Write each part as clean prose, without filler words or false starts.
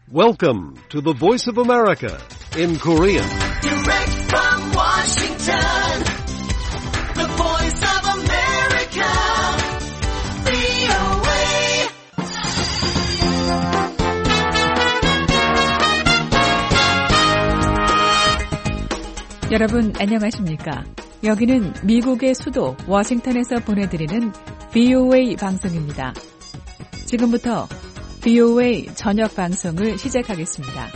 Welcome to the Voice of America in Korean. Direct from Washington, the Voice of America, VOA. 여러분 안녕하십니까? 여기는 미국의 수도 워싱턴에서 보내드리는 VOA 방송입니다. 지금부터 VOA 저녁 방송을 시작하겠습니다.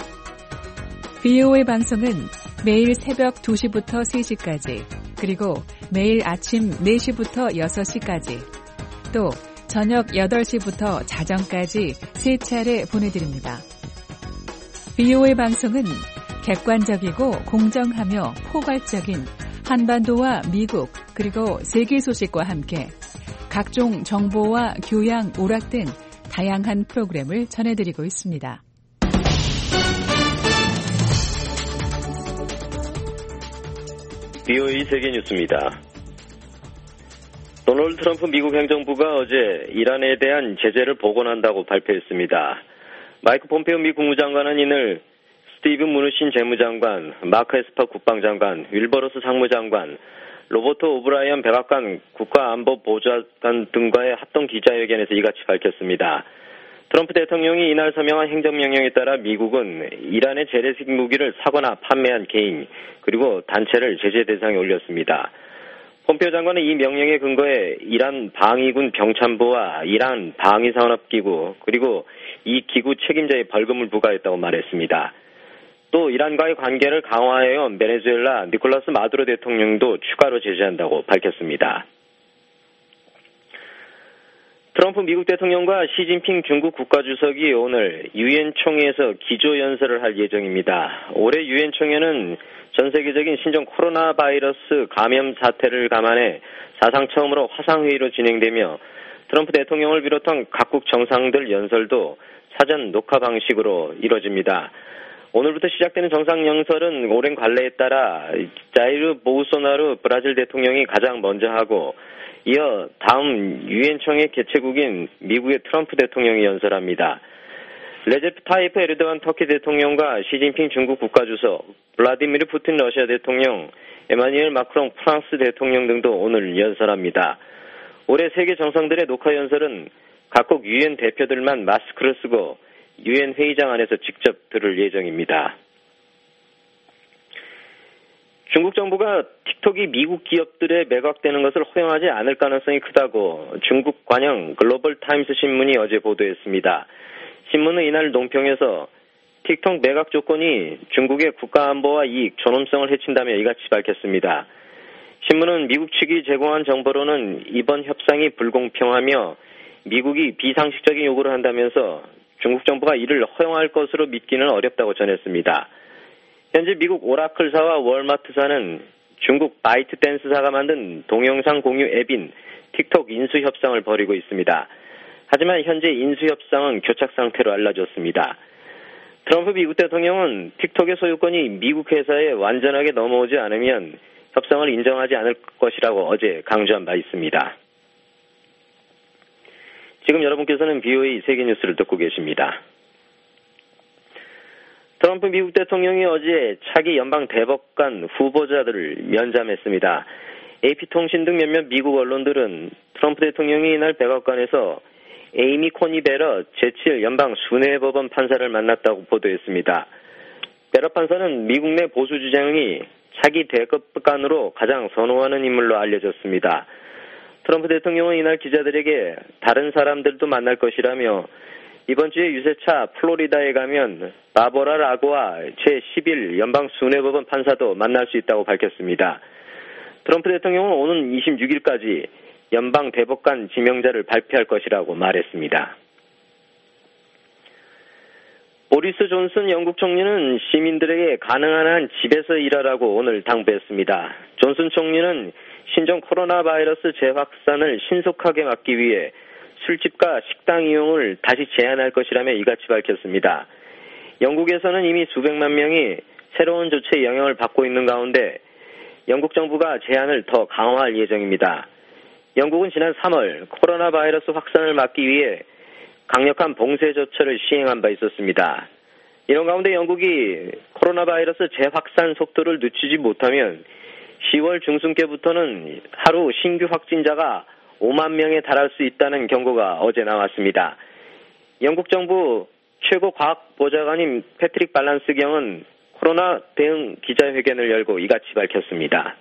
VOA 방송은 매일 새벽 2시부터 3시까지, 그리고 매일 아침 4시부터 6시까지, 또 저녁 8시부터 자정까지 3차례 보내드립니다. VOA 방송은 객관적이고 공정하며 포괄적인 한반도와 미국 그리고 세계 소식과 함께 각종 정보와 교양, 오락 등 다양한 프로그램을 전해드리고 있습니다. VOA 세계뉴스입니다. 도널드 트럼프 미국 행정부가 어제 이란에 대한 제재를 복원한다고 발표했습니다. 마이크 폼페오 미 국무장관은 이날 스티브 무누신 재무장관, 마크 에스퍼 국방장관, 윌버로스 상무장관, 로버트 오브라이언 백악관 국가안보보좌관 등과의 합동 기자회견에서 이같이 밝혔습니다. 트럼프 대통령이 이날 서명한 행정명령에 따라 미국은 이란의 재래식 무기를 사거나 판매한 개인 그리고 단체를 제재 대상에 올렸습니다. 폼페오 장관은 이 명령에 근거해 이란 방위군 병참부와 이란 방위산업기구 그리고 이 기구 책임자의 벌금을 부과했다고 말했습니다. 또 이란과의 관계를 강화하여 베네수엘라 니콜라스 마두로 대통령도 추가로 제재한다고 밝혔습니다. 트럼프 미국 대통령과 시진핑 중국 국가주석이 오늘 유엔 총회에서 기조연설을 할 예정입니다. 올해 유엔 총회는 전 세계적인 신종 코로나 바이러스 감염 사태를 감안해 사상 처음으로 화상회의로 진행되며 트럼프 대통령을 비롯한 각국 정상들 연설도 사전 녹화 방식으로 이뤄집니다. 오늘부터 시작되는 정상연설은 오랜 관례에 따라 자이르 보우소나루 브라질 대통령이 가장 먼저 하고 이어 다음 유엔 총회 개최국인 미국의 트럼프 대통령이 연설합니다. 레제프 타이프 에르도안 터키 대통령과 시진핑 중국 국가주석, 블라디미르 푸틴 러시아 대통령, 에마뉘엘 마크롱 프랑스 대통령 등도 오늘 연설합니다. 올해 세계 정상들의 녹화 연설은 각국 유엔 대표들만 마스크를 쓰고 유엔 회의장 안에서 직접 들을 예정입니다. 중국 정부가 틱톡이 미국 기업들에 매각되는 것을 허용하지 않을 가능성이 크다고 중국 관영 글로벌 타임스 신문이 어제 보도했습니다. 신문은 이날 논평에서 틱톡 매각 조건이 중국의 국가안보와 이익, 존엄성을 해친다며 이같이 밝혔습니다. 신문은 미국 측이 제공한 정보로는 이번 협상이 불공평하며 미국이 비상식적인 요구를 한다면서 중국 정부가 이를 허용할 것으로 믿기는 어렵다고 전했습니다. 현재 미국 오라클사와 월마트사는 중국 바이트댄스사가 만든 동영상 공유 앱인 틱톡 인수 협상을 벌이고 있습니다. 하지만 현재 인수 협상은 교착 상태로 알려졌습니다. 트럼프 미국 대통령은 틱톡의 소유권이 미국 회사에 완전하게 넘어오지 않으면 협상을 인정하지 않을 것이라고 어제 강조한 바 있습니다. 지금 여러분께서는 VOA 세계뉴스를 듣고 계십니다. 트럼프 미국 대통령이 어제 차기 연방 대법관 후보자들을 면담했습니다. AP통신 등 몇몇 미국 언론들은 트럼프 대통령이 이날 백악관에서 에이미 코니 베러 제7 연방 순회법원 판사를 만났다고 보도했습니다. 베러 판사는 미국 내 보수 주장이 차기 대법관으로 가장 선호하는 인물로 알려졌습니다. 트럼프 대통령은 이날 기자들에게 다른 사람들도 만날 것이라며 이번 주에 유세차 플로리다에 가면 바보라 라고와 제11 연방 순회법원 판사도 만날 수 있다고 밝혔습니다. 트럼프 대통령은 오는 26일까지 연방 대법관 지명자를 발표할 것이라고 말했습니다. 보리스 존슨 영국 총리는 시민들에게 가능한 한 집에서 일하라고 오늘 당부했습니다. 존슨 총리는 신종 코로나 바이러스 재확산을 신속하게 막기 위해 술집과 식당 이용을 다시 제한할 것이라며 이같이 밝혔습니다. 영국에서는 이미 수백만 명이 새로운 조치의 영향을 받고 있는 가운데 영국 정부가 제한을 더 강화할 예정입니다. 영국은 지난 3월 코로나 바이러스 확산을 막기 위해 강력한 봉쇄 조처를 시행한 바 있었습니다. 이런 가운데 영국이 코로나 바이러스 재확산 속도를 늦추지 못하면 10월 중순께부터는 하루 신규 확진자가 5만 명에 달할 수 있다는 경고가 어제 나왔습니다. 영국 정부 최고 과학보좌관인 패트릭 발란스 경은 코로나 대응 기자회견을 열고 이같이 밝혔습니다.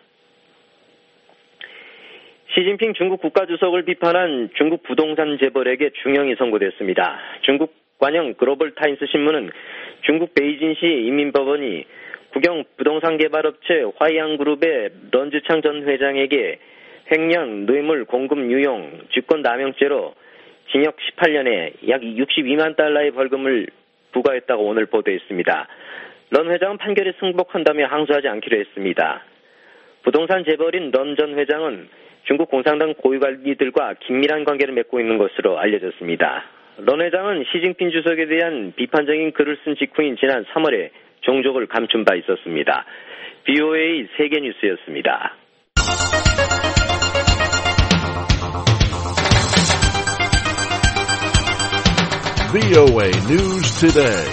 시진핑 중국 국가주석을 비판한 중국 부동산 재벌에게 중형이 선고됐습니다. 중국 관영 글로벌 타임스 신문은 중국 베이징시 인민법원이 국영 부동산 개발업체 화이앙그룹의 런즈창 전 회장에게 횡령, 뇌물 공급 유용, 직권 남용죄로 징역 18년에 약 62만 달러의 벌금을 부과했다고 오늘 보도했습니다. 런 회장은 판결에 승복한다며 항소하지 않기로 했습니다. 부동산 재벌인 런 전 회장은 중국 공산당 고위관리들과 긴밀한 관계를 맺고 있는 것으로 알려졌습니다. 런 회장은 시진핑 주석에 대한 비판적인 글을 쓴 직후인 지난 3월에 종족을 감춘 바 있었습니다. BOA 세계뉴스였습니다. VOA News Today.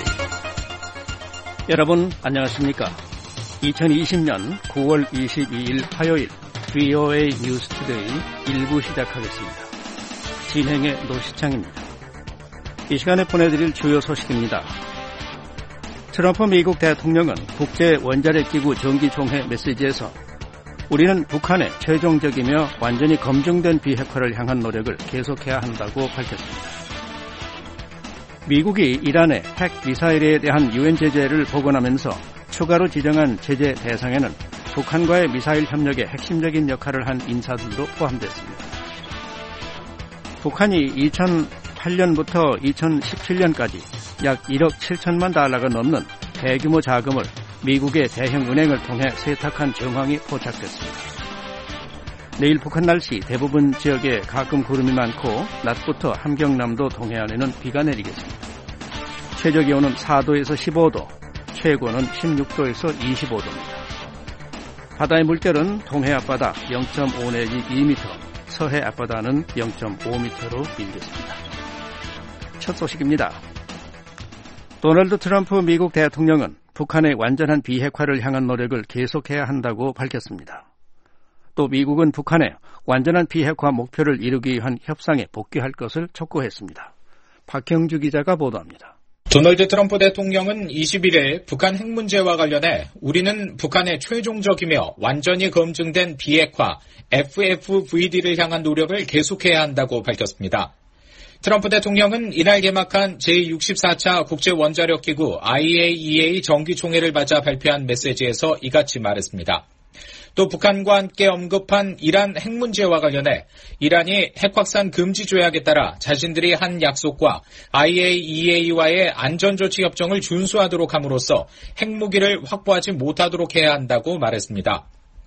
여러분 안녕하십니까? 2020년 9월 22일 화요일 VOA News Today 1부 시작하겠습니다. 진행의 노시창입니다. 이 시간에 보내드릴 주요 소식입니다. 트럼프 미국 대통령은 국제원자력기구 정기총회 메시지에서 우리는 북한의 최종적이며 완전히 검증된 비핵화를 향한 노력을 계속해야 한다고 밝혔습니다. 미국이 이란의 핵 미사일에 대한 유엔 제재를 복원하면서 추가로 지정한 제재 대상에는 북한과의 미사일 협력에 핵심적인 역할을 한 인사들도 포함됐습니다. 북한이 2008년부터 2017년까지 약 1억 7천만 달러가 넘는 대규모 자금을 미국의 대형 은행을 통해 세탁한 정황이 포착됐습니다. 내일 북한 날씨 대부분 지역에 가끔 구름이 많고 낮부터 함경남도 동해안에는 비가 내리겠습니다. 최저기온은 4도에서 15도, 최고는 16도에서 25도입니다. 바다의 물결은 동해 앞바다 0.5 내지 2m, 서해 앞바다는 0.5m로 일겠습니다. 첫 소식입니다. 도널드 트럼프 미국 대통령은 북한의 완전한 비핵화를 향한 노력을 계속해야 한다고 밝혔습니다. 또 미국은 북한의 완전한 비핵화 목표를 이루기 위한 협상에 복귀할 것을 촉구했습니다. 박형주 기자가 보도합니다. 도널드 트럼프 대통령은 21일 북한 핵 문제와 관련해 우리는 북한의 최종적이며 완전히 검증된 비핵화 FFVD를 향한 노력을 계속해야 한다고 밝혔습니다. 트럼프 대통령은 이날 개막한 제64차 국제원자력기구 IAEA 정기총회를 맞아 발표한 메시지에서 이같이 말했습니다. 또 북한과 함께 언급한 이란 핵 문제와 관련해 이란이 핵 확산 금지 조약에 따라 자신들이 한 약속과 IAEA와의 안전조치 협정을 준수하도록 함으로써 핵무기를 확보하지 못하도록 해야 한다고 말했습니다.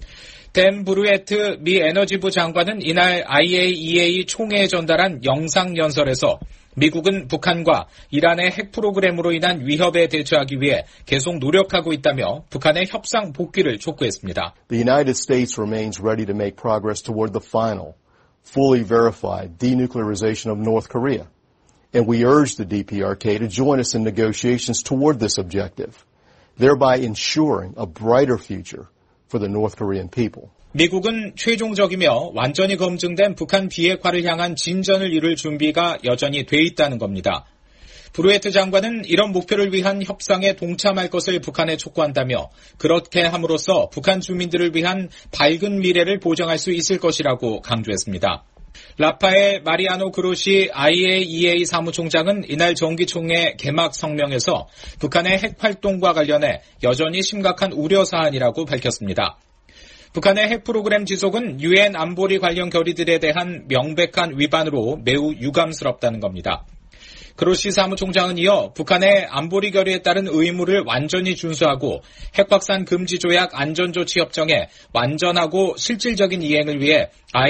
댄 브루에트 미 에너지부 장관은 이날 IAEA 총회에 전달한 영상연설에서 미국은 북한과 이란의 핵 프로그램으로 인한 위협에 대처하기 위해 계속 노력하고 있다며 북한의 협상 복귀를 촉구했습니다. The United States remains ready to make progress toward the final, fully verified denuclearization of North Korea, and we urge the DPRK to join us in negotiations toward this objective, thereby ensuring a brighter future for the North Korean people. 미국은 최종적이며 완전히 검증된 북한 비핵화를 향한 진전을 이룰 준비가 여전히 돼 있다는 겁니다. 브루에트 장관은 이런 목표를 위한 협상에 동참할 것을 북한에 촉구한다며 그렇게 함으로써 북한 주민들을 위한 밝은 미래를 보장할 수 있을 것이라고 강조했습니다. 라파엘 마리아노 그로시 IAEA 사무총장은 이날 정기총회 개막 성명에서 북한의 핵 활동과 관련해 여전히 심각한 우려 사안이라고 밝혔습니다. 북한의 핵 프로그램 지속은 유엔 안보리 관련 결의들에 대한 명백한 위반으로 매우 유감스럽다는 겁니다. 그로시 사무총장은 이어 북한의 안보리 결의에 따른 의무를 완전히 준수하고 핵 확산 금지 조약 안전조치 협정의 완전하고 실질적인 이행을 위해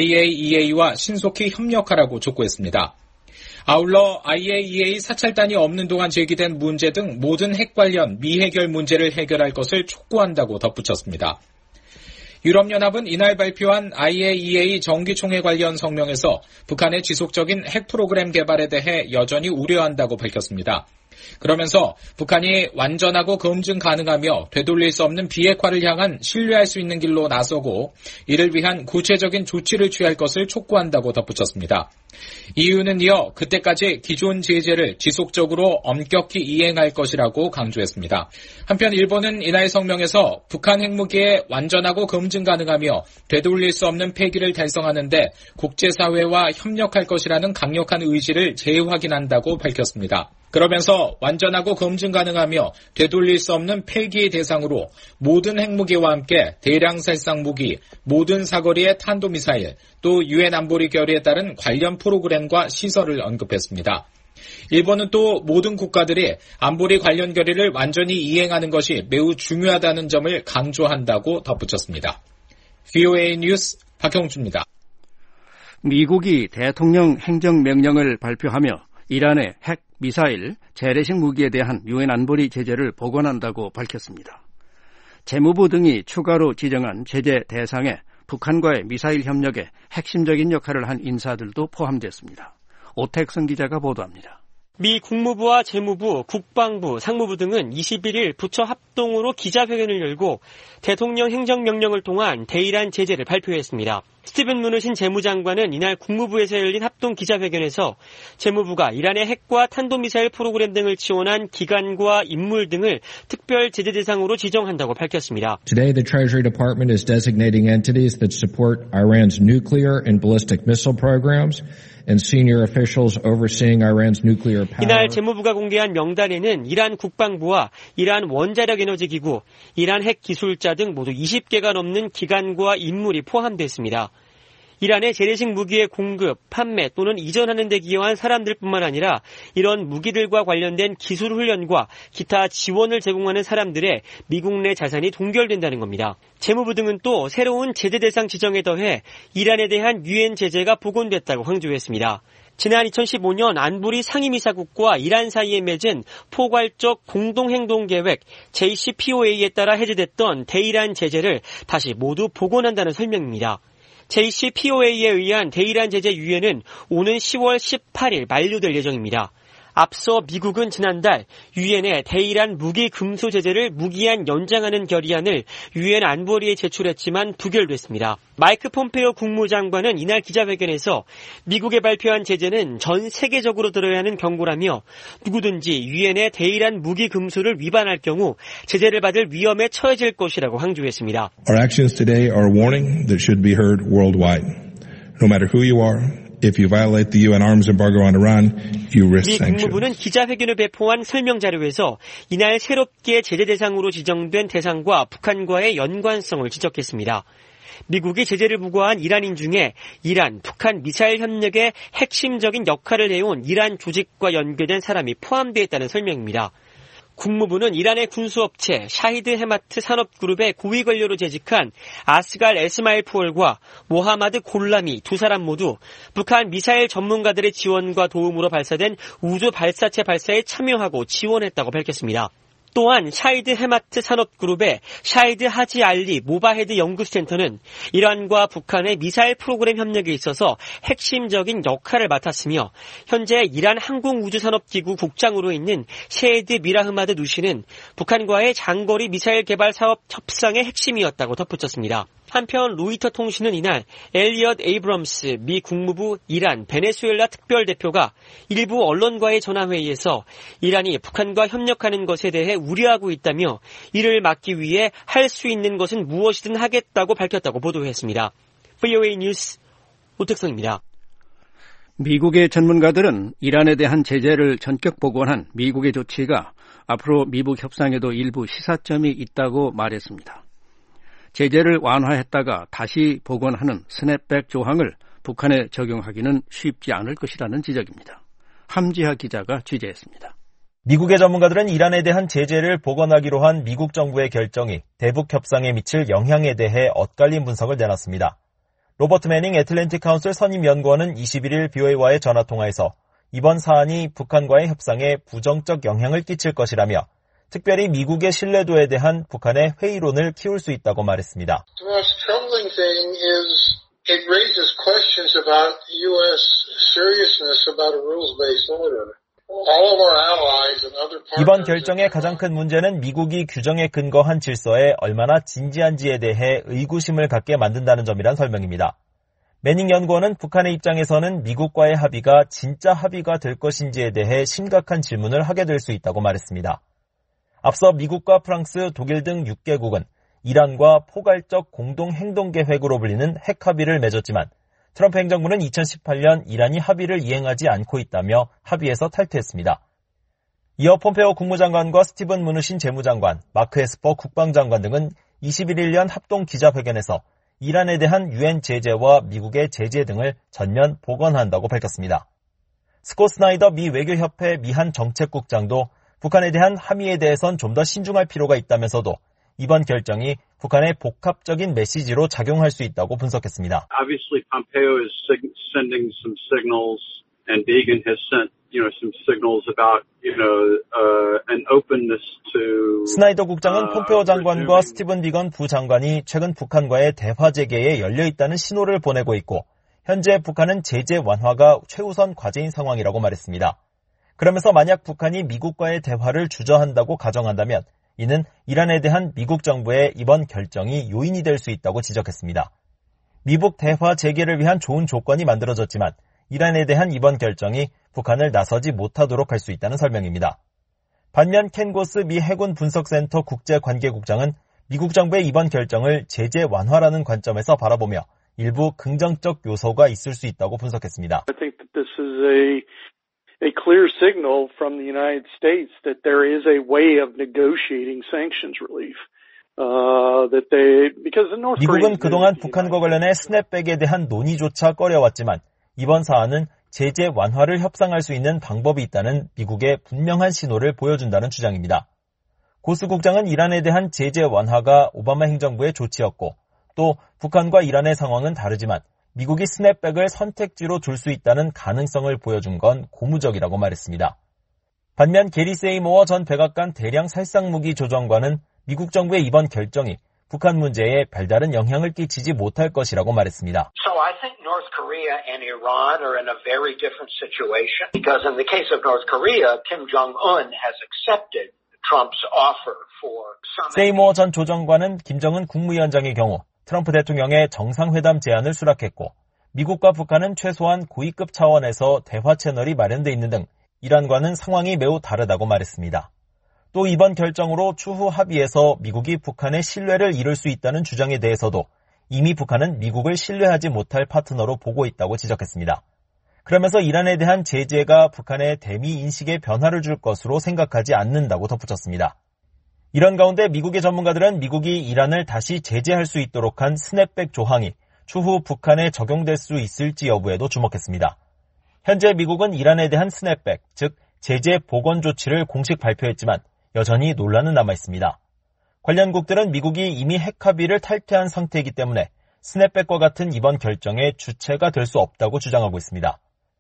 IAEA와 신속히 협력하라고 촉구했습니다. 아울러 IAEA 사찰단이 없는 동안 제기된 문제 등 모든 핵 관련 미해결 문제를 해결할 것을 촉구한다고 덧붙였습니다. 유럽연합은 이날 발표한 IAEA 정기총회 관련 성명에서 북한의 지속적인 핵 프로그램 개발에 대해 여전히 우려한다고 밝혔습니다. 그러면서 북한이 완전하고 검증 가능하며 되돌릴 수 없는 비핵화를 향한 신뢰할 수 있는 길로 나서고 이를 위한 구체적인 조치를 취할 것을 촉구한다고 덧붙였습니다. EU는 이어 그때까지 기존 제재를 지속적으로 엄격히 이행할 것이라고 강조했습니다. 한편 일본은 이날 성명에서 북한 핵무기의 완전하고 검증 가능하며 되돌릴 수 없는 폐기를 달성하는 데 국제사회와 협력할 것이라는 강력한 의지를 재확인한다고 밝혔습니다. 그러면서 완전하고 검증 가능하며 되돌릴 수 없는 폐기의 대상으로 모든 핵무기와 함께 대량 살상 무기, 모든 사거리의 탄도미사일, 또 유엔 안보리 결의에 따른 관련 프로그램과 시설을 언급했습니다. 일본은 또 모든 국가들이 안보리 관련 결의를 완전히 이행하는 것이 매우 중요하다는 점을 강조한다고 덧붙였습니다. VOA 뉴스 박형주입니다. 미국이 대통령 행정명령을 발표하며 이란의 핵, 미사일, 재래식 무기에 대한 유엔 안보리 제재를 복원한다고 밝혔습니다. 재무부 등이 추가로 지정한 제재 대상에 북한과의 미사일 협력에 핵심적인 역할을 한 인사들도 포함됐습니다. 오택선 기자가 보도합니다. 미 국무부와 재무부, 국방부, 상무부 등은 21일 부처 합동으로 기자회견을 열고 대통령 행정명령을 통한 대이란 제재를 발표했습니다. 스티븐 무누신 재무장관은 이날 국무부에서 열린 합동 기자회견에서 재무부가 이란의 핵과 탄도미사일 프로그램 등을 지원한 기관과 인물 등을 특별 제재 대상으로 지정한다고 밝혔습니다. Today the Treasury Department is designating entities that support Iran's nuclear and ballistic missile programs. And senior officials overseeing Iran's nuclear power. 이날 재무부가 공개한 명단에는 이란 국방부와 이란 원자력에너지기구, 이란 핵기술자 등 모두 20개가 넘는 기관과 인물이 포함됐습니다. 이란의 재래식 무기의 공급, 판매 또는 이전하는 데 기여한 사람들뿐만 아니라 이런 무기들과 관련된 기술 훈련과 기타 지원을 제공하는 사람들의 미국 내 자산이 동결된다는 겁니다. 재무부 등은 또 새로운 제재 대상 지정에 더해 이란에 대한 유엔 제재가 복원됐다고 강조했습니다. 지난 2015년 안보리 상임이사국과 이란 사이에 맺은 포괄적 공동행동계획 JCPOA에 따라 해제됐던 대이란 제재를 다시 모두 복원한다는 설명입니다. JCPOA에 의한 대이란 제재 유예는 오는 10월 18일 만료될 예정입니다. 앞서 미국은 지난달 유엔에 대이란 무기 금수 제재를 무기한 연장하는 결의안을 유엔 안보리에 제출했지만 부결됐습니다. 마이크 폼페이오 국무장관은 이날 기자회견에서 미국에 발표한 제재는 전 세계적으로 들어야 하는 경고라며 누구든지 유엔의 대이란 무기 금수를 위반할 경우 제재를 받을 위험에 처해질 것이라고 강조했습니다. Our actions today are a warning that should be heard worldwide. No matter who you are. If you violate the UN arms embargo on Iran, you risk 미 sanctions. 국무부는 기자회견을 배포한 설명 자료에서 이날 새롭게 제재 대상으로 지정된 대상과 북한과의 연관성을 지적했습니다. 미국이 제재를 부과한 이란인 중에 이란, 북한 미사일 협력에 핵심적인 역할을 해온 이란 조직과 연계된 사람이 포함되어 있다는 설명입니다. 국무부는 이란의 군수업체 샤히드 헤마트 산업그룹의 고위 관료로 재직한 아스갈 에스마일포얼과 모하마드 골라미 두 사람 모두 북한 미사일 전문가들의 지원과 도움으로 발사된 우주 발사체 발사에 참여하고 지원했다고 밝혔습니다. 또한 샤히드 헤마트 산업그룹의 샤히드 하지 알리 모바헤드 연구센터는 이란과 북한의 미사일 프로그램 협력에 있어서 핵심적인 역할을 맡았으며 현재 이란 항공우주산업기구 국장으로 있는 셰헤드 미라흐마드 누시는 북한과의 장거리 미사일 개발 사업 협상의 핵심이었다고 덧붙였습니다. 한편 로이터 통신은 이날 엘리엇 에이브럼스 미 국무부 이란 베네수엘라 특별대표가 일부 언론과의 전화회의에서 이란이 북한과 협력하는 것에 대해 우려하고 있다며 이를 막기 위해 할 수 있는 것은 무엇이든 하겠다고 밝혔다고 보도했습니다. VOA 뉴스 오택성입니다. 미국의 전문가들은 이란에 대한 제재를 전격 복원한 미국의 조치가 앞으로 미북 협상에도 일부 시사점이 있다고 말했습니다. 제재를 완화했다가 다시 복원하는 스냅백 조항을 북한에 적용하기는 쉽지 않을 것이라는 지적입니다. 함지하 기자가 취재했습니다. 미국의 전문가들은 이란에 대한 제재를 복원하기로 한 미국 정부의 결정이 대북 협상에 미칠 영향에 대해 엇갈린 분석을 내놨습니다. 로버트 매닝 애틀랜틱 카운슬 선임 연구원은 21일 BOA와의 전화통화에서 이번 사안이 북한과의 협상에 부정적 영향을 끼칠 것이라며 특별히 미국의 신뢰도에 대한 북한의 회의론을 키울 수 있다고 말했습니다. To us, troubling thing is it raises questions about U.S. seriousness about a rules-based order. All of our allies and other partners. 이번 결정의 가장 큰 문제는 미국이 규정에 근거한 질서에 얼마나 진지한지에 대해 의구심을 갖게 만든다는 점이란 설명입니다. 매닝 연구원은 북한의 입장에서는 미국과의 합의가 진짜 합의가 될 것인지에 대해 심각한 질문을 하게 될 수 있다고 말했습니다. 앞서 미국과 프랑스, 독일 등 6개국은 이란과 포괄적 공동행동계획으로 불리는 핵 합의를 맺었지만 트럼프 행정부는 2018년 이란이 합의를 이행하지 않고 있다며 합의에서 탈퇴했습니다. 이어 폼페오 국무장관과 스티븐 무누신 재무장관, 마크 에스퍼 국방장관 등은 21일 합동 기자회견에서 이란에 대한 유엔 제재와 미국의 제재 등을 전면 복원한다고 밝혔습니다. 스콧 스나이더 미 외교협회 미한 정책국장도 북한에 대한 함의에 대해선 좀 더 신중할 필요가 있다면서도 이번 결정이 북한의 복합적인 메시지로 작용할 수 있다고 분석했습니다. Obviously, Pompeo is sending some signals, and Deegan has sent, some signals about, an openness to. 스나이더 국장은 폼페오 장관과 스티븐 비건 부장관이 최근 북한과의 대화 재개에 열려 있다는 신호를 보내고 있고, 현재 북한은 제재 완화가 최우선 과제인 상황이라고 말했습니다. 그러면서 만약 북한이 미국과의 대화를 주저한다고 가정한다면 이는 이란에 대한 미국 정부의 이번 결정이 요인이 될 수 있다고 지적했습니다. 미북 대화 재개를 위한 좋은 조건이 만들어졌지만 이란에 대한 이번 결정이 북한을 나서지 못하도록 할 수 있다는 설명입니다. 반면 켄 고스 미 해군 분석센터 국제관계국장은 미국 정부의 이번 결정을 제재 완화라는 관점에서 바라보며 일부 긍정적 요소가 있을 수 있다고 분석했습니다. I think that this is a clear signal from the United States that there is a way of negotiating sanctions relief. 미국은 그동안 북한과 관련해 스냅백에 대한 논의조차 꺼려왔지만 이번 사안은 제재 완화를 협상할 수 있는 방법이 있다는 미국의 분명한 신호를 보여준다는 주장입니다. 고스 국장은 이란에 대한 제재 완화가 오바마 행정부의 조치였고 또 북한과 이란의 상황은 다르지만 미국이 스냅백을 선택지로 둘 수 있다는 가능성을 보여준 건 고무적이라고 말했습니다. 반면 게리 세이모어 전 백악관 대량 살상무기 조정관은 미국 정부의 이번 결정이 북한 문제에 별다른 영향을 끼치지 못할 것이라고 말했습니다. So I think North Korea and Iran are in a very different situation because in the case of North Korea, Kim Jong-un has accepted Trump's offer for some. 세이모어 전 조정관은 김정은 국무위원장의 경우 트럼프 대통령의 정상회담 제안을 수락했고 미국과 북한은 최소한 고위급 차원에서 대화 채널이 마련돼 있는 등 이란과는 상황이 매우 다르다고 말했습니다. 또 이번 결정으로 추후 합의에서 미국이 북한의 신뢰를 잃을 수 있다는 주장에 대해서도 이미 북한은 미국을 신뢰하지 못할 파트너로 보고 있다고 지적했습니다. 그러면서 이란에 대한 제재가 북한의 대미 인식에 변화를 줄 것으로 생각하지 않는다고 덧붙였습니다. 이런 가운데 미국의 전문가들은 미국이 이란을 다시 제재할 수 있도록 한 스냅백 조항이 추후 북한에 적용될 수 있을지 여부에도 주목했습니다. 현재 미국은 이란에 대한 스냅백, 즉 제재 복원 조치를 공식 발표했지만 여전히 논란은 남아있습니다. 관련국들은 미국이 이미 핵 합의를 탈퇴한 상태이기 때문에 스냅백과 같은 이번 결정의 주체가 될 수 없다고 주장하고 있습니다.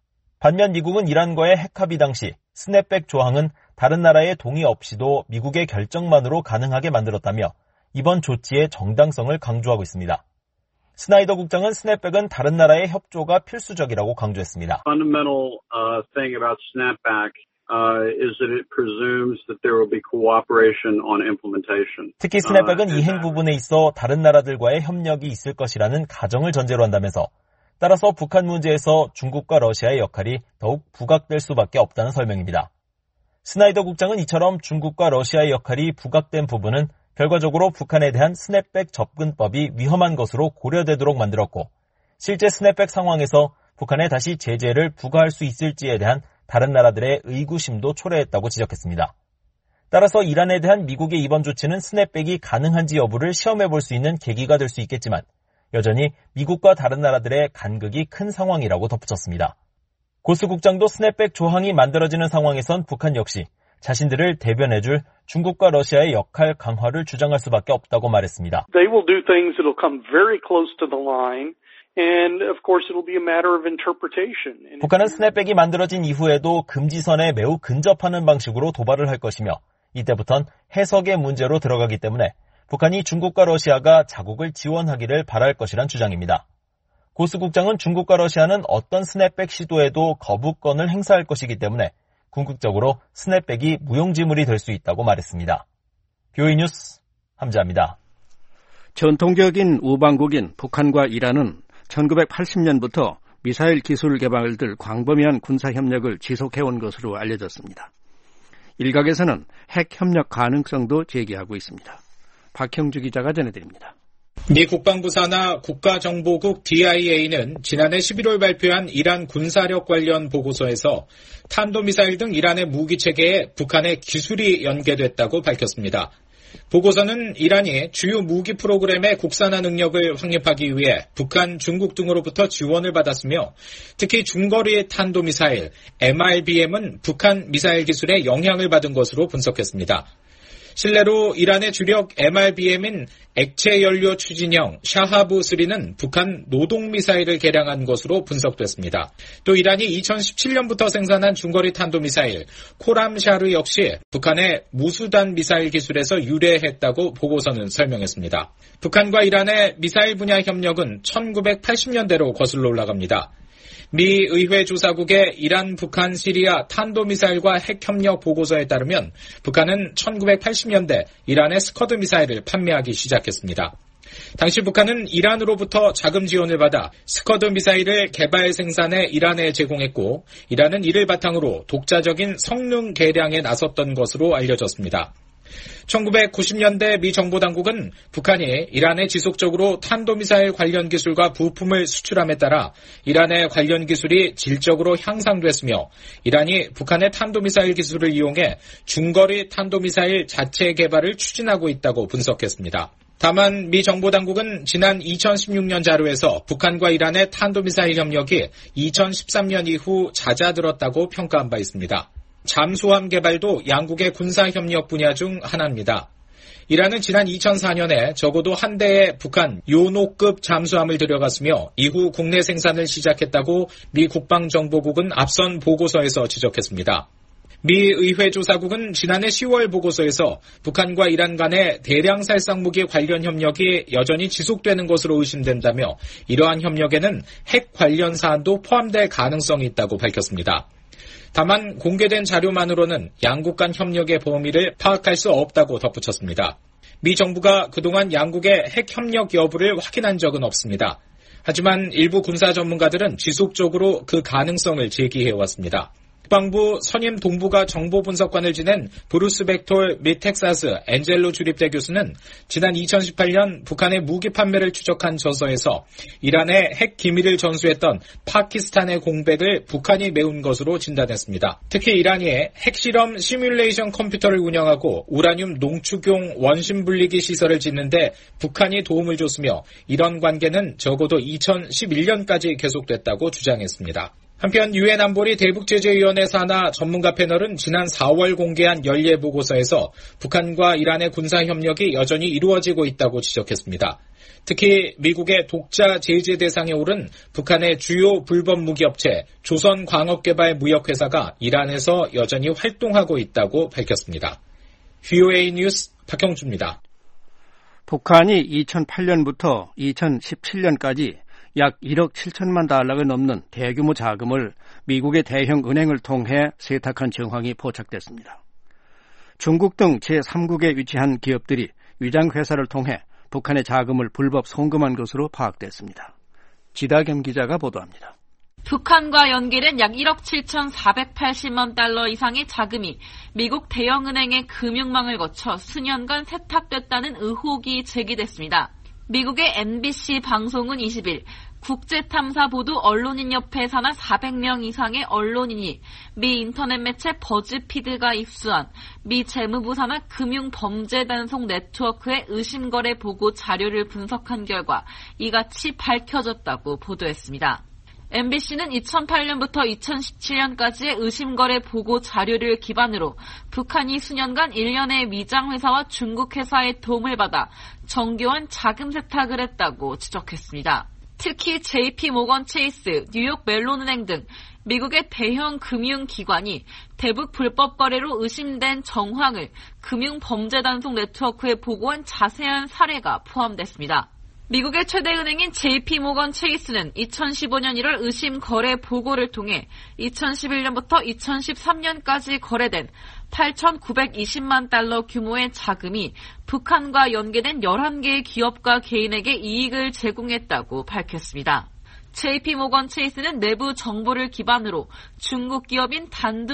반면 미국은 이란과의 핵 합의 당시 스냅백 조항은 다른 나라의 동의 없이도 미국의 결정만으로 가능하게 만들었다며 이번 조치의 정당성을 강조하고 있습니다. 스나이더 국장은 스냅백은 다른 나라의 협조가 필수적이라고 강조했습니다. Fundamental thing about snapback is that it presumes that there will be cooperation on implementation. 특히 스냅백은 이행 부분에 있어 다른 나라들과의 협력이 있을 것이라는 가정을 전제로 한다면서 따라서 북한 문제에서 중국과 러시아의 역할이 더욱 부각될 수밖에 없다는 설명입니다. 스나이더 국장은 이처럼 중국과 러시아의 역할이 부각된 부분은 결과적으로 북한에 대한 스냅백 접근법이 위험한 것으로 고려되도록 만들었고 실제 스냅백 상황에서 북한에 다시 제재를 부과할 수 있을지에 대한 다른 나라들의 의구심도 초래했다고 지적했습니다. 따라서 이란에 대한 미국의 이번 조치는 스냅백이 가능한지 여부를 시험해 볼 수 있는 계기가 될 수 있겠지만 여전히 미국과 다른 나라들의 간극이 큰 상황이라고 덧붙였습니다. 고스 국장도 스냅백 조항이 만들어지는 상황에선 북한 역시 자신들을 대변해줄 중국과 러시아의 역할 강화를 주장할 수밖에 없다고 말했습니다. They will do things that will come very close to the line. And of course it'll be a matter of interpretation. 북한은 스냅백이 만들어진 이후에도 금지선에 매우 근접하는 방식으로 도발을 할 것이며 이때부턴 해석의 문제로 들어가기 때문에 북한이 중국과 러시아가 자국을 지원하기를 바랄 것이란 주장입니다. 고스 국장은 중국과 러시아는 어떤 스냅백 시도에도 거부권을 행사할 것이기 때문에 궁극적으로 스냅백이 무용지물이 될 수 있다고 말했습니다. 뷰이 뉴스 함자입니다. 전통적인 우방국인 북한과 이란은 1980년부터 미사일 기술 개발들 광범위한 군사협력을 지속해온 것으로 알려졌습니다. 일각에서는 핵협력 가능성도 제기하고 있습니다. 박형주 기자가 전해드립니다. 미 국방부 산하 국가정보국 DIA는 지난해 11월 발표한 이란 군사력 관련 보고서에서 탄도미사일 등 이란의 무기체계에 북한의 기술이 연계됐다고 밝혔습니다. 보고서는 이란이 주요 무기 프로그램의 국산화 능력을 확립하기 위해 북한, 중국 등으로부터 지원을 받았으며 특히 중거리 탄도미사일 MRBM은 북한 미사일 기술에 영향을 받은 것으로 분석했습니다. 실내로 이란의 주력 MRBM인 액체연료 추진형 샤하브-3는 북한 노동미사일을 개량한 것으로 분석됐습니다. 또 이란이 2017년부터 생산한 중거리 탄도미사일 코람샤르 역시 북한의 무수단 미사일 기술에서 유래했다고 보고서는 설명했습니다. 북한과 이란의 미사일 분야 협력은 1980년대로 거슬러 올라갑니다. 미 의회 조사국의 이란, 북한, 시리아 탄도미사일과 핵협력 보고서에 따르면 북한은 1980년대 이란의 스커드 미사일을 판매하기 시작했습니다. 당시 북한은 이란으로부터 자금 지원을 받아 스커드 미사일을 개발 생산해 이란에 제공했고 이란은 이를 바탕으로 독자적인 성능 개량에 나섰던 것으로 알려졌습니다. 1990년대 미 정보당국은 북한이 이란에 지속적으로 탄도미사일 관련 기술과 부품을 수출함에 따라 이란의 관련 기술이 질적으로 향상됐으며 이란이 북한의 탄도미사일 기술을 이용해 중거리 탄도미사일 자체 개발을 추진하고 있다고 분석했습니다. 다만 미 정보당국은 지난 2016년 자료에서 북한과 이란의 탄도미사일 협력이 2013년 이후 잦아들었다고 평가한 바 있습니다. 잠수함 개발도 양국의 군사협력 분야 중 하나입니다. 이란은 지난 2004년에 적어도 한 대의 북한 요노급 잠수함을 들여갔으며 이후 국내 생산을 시작했다고 미 국방정보국은 앞선 보고서에서 지적했습니다. 미 의회조사국은 지난해 10월 보고서에서 북한과 이란 간의 대량 살상무기 관련 협력이 여전히 지속되는 것으로 의심된다며 이러한 협력에는 핵 관련 사안도 포함될 가능성이 있다고 밝혔습니다. 다만 공개된 자료만으로는 양국 간 협력의 범위를 파악할 수 없다고 덧붙였습니다. 미 정부가 그동안 양국의 핵협력 여부를 확인한 적은 없습니다. 하지만 일부 군사 전문가들은 지속적으로 그 가능성을 제기해왔습니다. 국방부 선임 동북아 정보분석관을 지낸 브루스 벡톨 및 텍사스 엔젤로 주립대 교수는 지난 2018년 북한의 무기 판매를 추적한 저서에서 이란의 핵 기밀을 전수했던 파키스탄의 공백을 북한이 메운 것으로 진단했습니다. 특히 이란이 핵실험 시뮬레이션 컴퓨터를 운영하고 우라늄 농축용 원심 분리기 시설을 짓는데 북한이 도움을 줬으며 이런 관계는 적어도 2011년까지 계속됐다고 주장했습니다. 한편 유엔 안보리 대북제재위원회 산하 전문가 패널은 지난 4월 공개한 연례 보고서에서 북한과 이란의 군사협력이 여전히 이루어지고 있다고 지적했습니다. 특히 미국의 독자 제재 대상에 오른 북한의 주요 불법 무기업체 조선광업개발무역회사가 이란에서 여전히 활동하고 있다고 밝혔습니다. VOA 뉴스 박형주입니다. 북한이 2008년부터 2017년까지 약 1억 7천만 달러가 넘는 대규모 자금을 미국의 대형 은행을 통해 세탁한 정황이 포착됐습니다. 중국 등 제3국에 위치한 기업들이 위장회사를 통해 북한의 자금을 불법 송금한 것으로 파악됐습니다. 지다겸 기자가 보도합니다. 북한과 연계된 약 1억 7,480만 달러 이상의 자금이 미국 대형은행의 금융망을 거쳐 수년간 세탁됐다는 의혹이 제기됐습니다. 미국의 MBC 방송은 20일 국제탐사보도 언론인협회 산하 400명 이상의 언론인이 미 인터넷 매체 버즈피드가 입수한 미 재무부 산하 금융범죄단속 네트워크의 의심거래 보고 자료를 분석한 결과 이같이 밝혀졌다고 보도했습니다. MBC는 2008년부터 2017년까지의 의심거래 보고 자료를 기반으로 북한이 수년간 일련의 위장회사와 중국 회사의 도움을 받아 정교한 자금 세탁을 했다고 지적했습니다. 특히 JP모건 체이스, 뉴욕 멜론은행 등 미국의 대형 금융기관이 대북 불법 거래로 의심된 정황을 금융범죄단속 네트워크에 보고한 자세한 사례가 포함됐습니다. 미국의 최대 은행인 JP모건 체이스는 2015년 1월 의심 거래 보고를 통해 2011년부터 2013년까지 거래된 8,920만 달러 규모의 자금이 북한과 연계된 11개의 기업과 개인에게 이익을 제공했다고 밝혔습니다. JP모건 체이스는 내부 정보를 기반으로 중국 기업인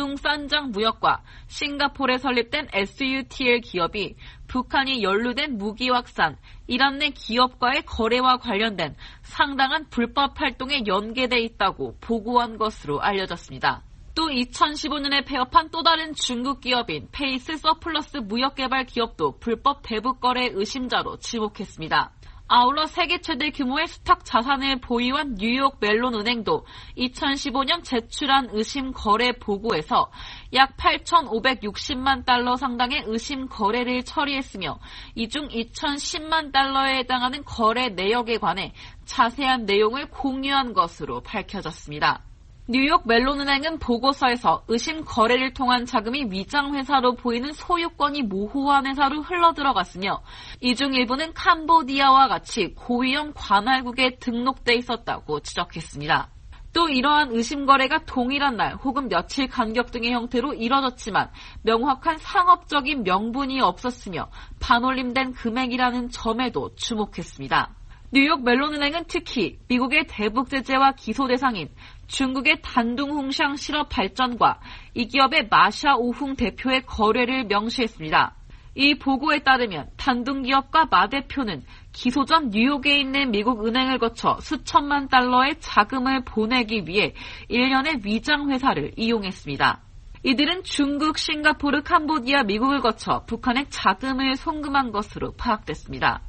단둥산장무역과 싱가포르에 설립된 SUTL 기업이 북한이 연루된 무기 확산, 이란 내 기업과의 거래와 관련된 상당한 불법 활동에 연계돼 있다고 보고한 것으로 알려졌습니다. 또 2015년에 폐업한 또 다른 중국 기업인 페이스 서플러스 무역개발 기업도 불법 대북 거래 의심자로 지목했습니다. 아울러 세계 최대 규모의 수탁 자산을 보유한 뉴욕 멜론 은행도 2015년 제출한 의심 거래 보고에서 약 8,560만 달러 상당의 의심 거래를 처리했으며 이 중 2,010만 달러에 해당하는 거래 내역에 관해 자세한 내용을 공유한 것으로 밝혀졌습니다. 뉴욕 멜론은행은 보고서에서 의심 거래를 통한 자금이 위장회사로 보이는 소유권이 모호한 회사로 흘러들어갔으며 이 중 일부는 캄보디아와 같이 고위험 관할국에 등록돼 있었다고 지적했습니다. 또 이러한 의심 거래가 동일한 날 혹은 며칠 간격 등의 형태로 이뤄졌지만 명확한 상업적인 명분이 없었으며 반올림된 금액이라는 점에도 주목했습니다. 뉴욕 멜론은행은 특히 미국의 대북 제재와 기소 대상인 중국의 단둥홍샹 실업 발전과 이 기업의 마샤 오흥 대표의 거래를 명시했습니다. 이 보고에 따르면 단둥 기업과 마 대표는 기소 전 뉴욕에 있는 미국 은행을 거쳐 수천만 달러의 자금을 보내기 위해 1년의 위장 회사를 이용했습니다. 이들은 중국, 싱가포르, 캄보디아, 미국을 거쳐 북한에 자금을 송금한 것으로 파악됐습니다.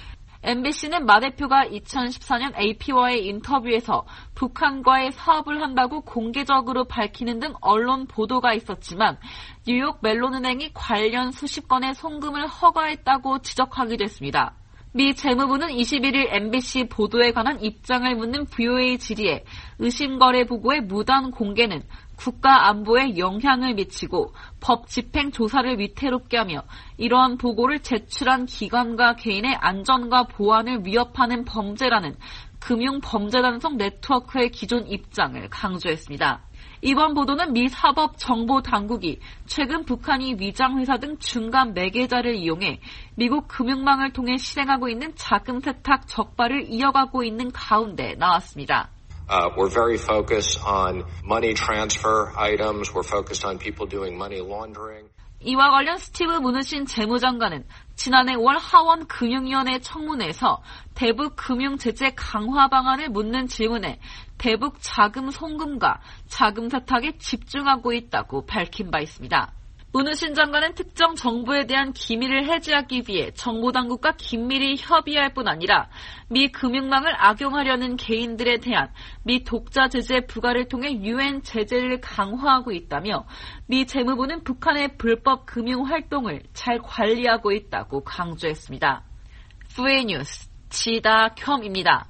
MBC는 마 대표가 2014년 AP와의 인터뷰에서 북한과의 사업을 한다고 공개적으로 밝히는 등 언론 보도가 있었지만 뉴욕 멜론은행이 관련 수십 건의 송금을 허가했다고 지적하기도 했습니다. 미 재무부는 21일 MBC 보도에 관한 입장을 묻는 VOA 질의에 의심거래 보고의 무단 공개는 국가 안보에 영향을 미치고 법 집행 조사를 위태롭게 하며 이러한 보고를 제출한 기관과 개인의 안전과 보안을 위협하는 범죄라는 금융범죄단속 네트워크의 기존 입장을 강조했습니다. 이번 보도는 미 사법정보당국이 최근 북한이 위장회사 등 중간 매개자를 이용해 미국 금융망을 통해 실행하고 있는 자금 세탁 적발을 이어가고 있는 가운데 나왔습니다. We're very focused on money transfer items. We're focused on people doing money laundering. 이와 관련 스티브 무누신 재무장관은 지난해 5월 하원 금융위원회 청문회에서 대북 금융 제재 강화 방안을 묻는 질문에 대북 자금 송금과 자금 세탁에 집중하고 있다고 밝힌 바 있습니다. 무누신 장관은 특정 정보에 대한 기밀을 해지하기 위해 정보당국과 긴밀히 협의할 뿐 아니라 미 금융망을 악용하려는 개인들에 대한 미 독자 제재 부과를 통해 유엔 제재를 강화하고 있다며 미 재무부는 북한의 불법 금융 활동을 잘 관리하고 있다고 강조했습니다. VOA 뉴스 지다켬입니다.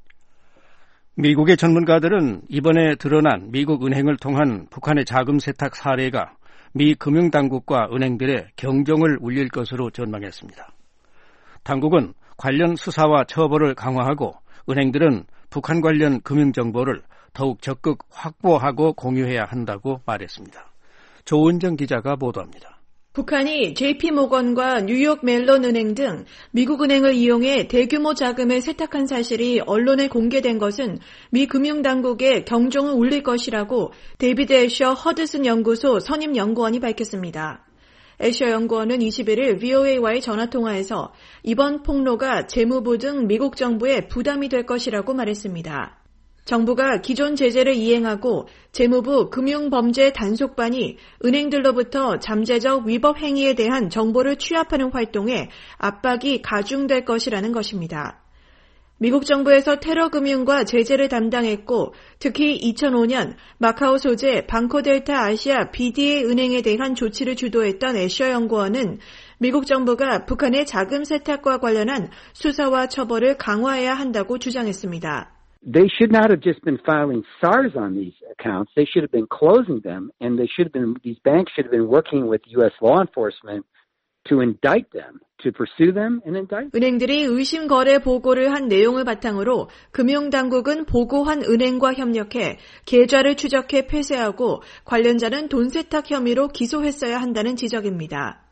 미국의 전문가들은 이번에 드러난 미국 은행을 통한 북한의 자금 세탁 사례가 미 금융당국과 은행들의 경종을 울릴 것으로 전망했습니다. 당국은 관련 수사와 처벌을 강화하고 은행들은 북한 관련 금융정보를 더욱 적극 확보하고 공유해야 한다고 말했습니다. 조은정 기자가 보도합니다. 북한이 JP모건과 뉴욕 멜론 은행 등 미국 은행을 이용해 대규모 자금을 세탁한 사실이 언론에 공개된 것은 미 금융당국의 경종을 울릴 것이라고 데이비드 애셔 허드슨 연구소 선임 연구원이 밝혔습니다. 애셔 연구원은 21일 VOA와의 전화통화에서 이번 폭로가 재무부 등 미국 정부에 부담이 될 것이라고 말했습니다. 정부가 기존 제재를 이행하고 재무부 금융범죄 단속반이 은행들로부터 잠재적 위법 행위에 대한 정보를 취합하는 활동에 압박이 가중될 것이라는 것입니다. 미국 정부에서 테러 금융과 제재를 담당했고 특히 2005년 마카오 소재 방코델타 아시아 BDA 은행에 대한 조치를 주도했던 애셔 연구원은 미국 정부가 북한의 자금 세탁과 관련한 수사와 처벌을 강화해야 한다고 주장했습니다. They should not have just been filing SARs on these accounts. They should have been closing them, and these banks should have been working with U.S. law enforcement to indict them, to pursue them and indict them. 은행들이 의심 거래 보고를 한 내용을 바탕으로 금융당국은 보고한 은행과 협력해 계좌를 추적해 폐쇄하고 관련자는 돈 세탁 혐의로 기소했어야 한다는 지적입니다.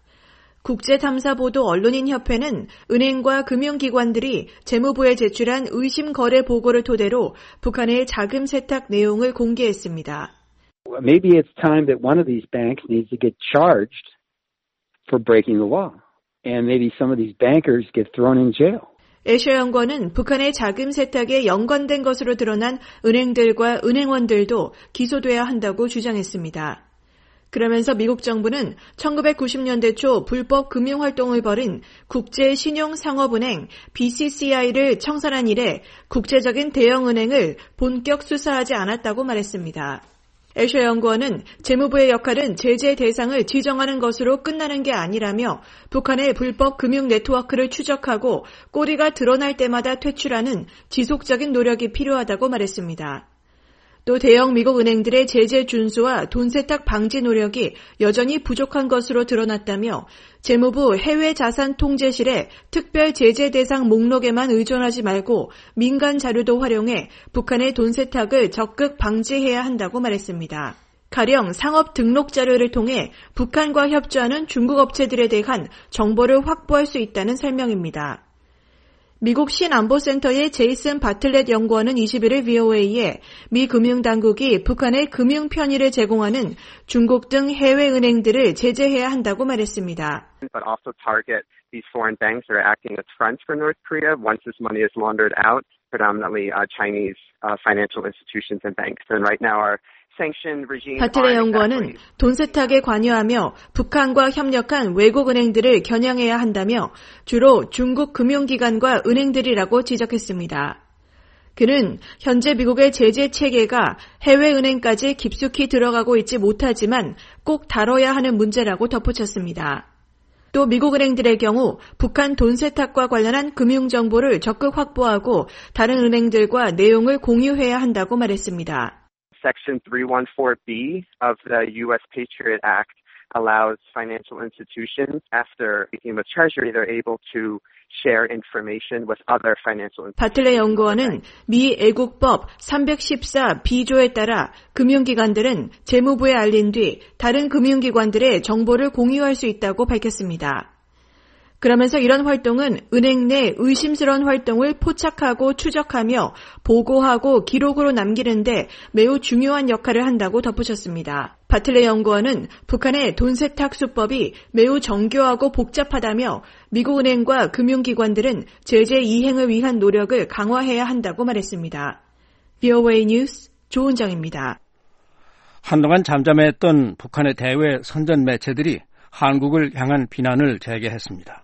국제탐사보도 언론인협회는 은행과 금융기관들이 재무부에 제출한 의심 거래 보고를 토대로 북한의 자금 세탁 내용을 공개했습니다. Maybe it's time that one of these banks needs to get charged for breaking the law. And maybe some of these bankers get thrown in jail. 애셔 연구원은 북한의 자금 세탁에 연관된 것으로 드러난 은행들과 은행원들도 기소돼야 한다고 주장했습니다. 그러면서 미국 정부는 1990년대 초 불법 금융활동을 벌인 국제신용상업은행 BCCI를 청산한 이래 국제적인 대형은행을 본격 수사하지 않았다고 말했습니다. 애셔 연구원은 재무부의 역할은 제재 대상을 지정하는 것으로 끝나는 게 아니라며 북한의 불법 금융 네트워크를 추적하고 꼬리가 드러날 때마다 퇴출하는 지속적인 노력이 필요하다고 말했습니다. 또 대형 미국 은행들의 제재 준수와 돈 세탁 방지 노력이 여전히 부족한 것으로 드러났다며 재무부 해외자산통제실의 특별 제재 대상 목록에만 의존하지 말고 민간 자료도 활용해 북한의 돈 세탁을 적극 방지해야 한다고 말했습니다. 가령 상업 등록 자료를 통해 북한과 협조하는 중국 업체들에 대한 정보를 확보할 수 있다는 설명입니다. 미국 신안보센터의 제이슨 바틀렛 연구원은 21일 VOA에 미 금융당국이 북한의 금융 편의를 제공하는 중국 등 해외 은행들을 제재해야 한다고 말했습니다. But also target these foreign banks that are acting as fronts for North Korea once this money is laundered out, predominantly Chinese financial institutions and banks. And right now our 바틀렛 연구원은 돈 세탁에 관여하며 북한과 협력한 외국 은행들을 겨냥해야 한다며 주로 중국 금융기관과 은행들이라고 지적했습니다. 그는 현재 미국의 제재 체계가 해외 은행까지 깊숙이 들어가고 있지 못하지만 꼭 다뤄야 하는 문제라고 덧붙였습니다. 또 미국 은행들의 경우 북한 돈 세탁과 관련한 금융 정보를 적극 확보하고 다른 은행들과 내용을 공유해야 한다고 말했습니다. Section 314B of the U.S. Patriot Act allows financial institutions, after speaking with Treasury, they're able to share information with other financial institutions. 바틀렛 연구원은 미 애국법 314B조에 따라 금융기관들은 재무부에 알린 뒤 다른 금융기관들의 정보를 공유할 수 있다고 밝혔습니다. 그러면서 이런 활동은 은행 내 의심스러운 활동을 포착하고 추적하며 보고하고 기록으로 남기는데 매우 중요한 역할을 한다고 덧붙였습니다. 바틀렛 연구원은 북한의 돈 세탁 수법이 매우 정교하고 복잡하다며 미국 은행과 금융기관들은 제재 이행을 위한 노력을 강화해야 한다고 말했습니다. VOA 뉴스 조은정입니다. 한동안 잠잠했던 북한의 대외 선전 매체들이 한국을 향한 비난을 재개했습니다.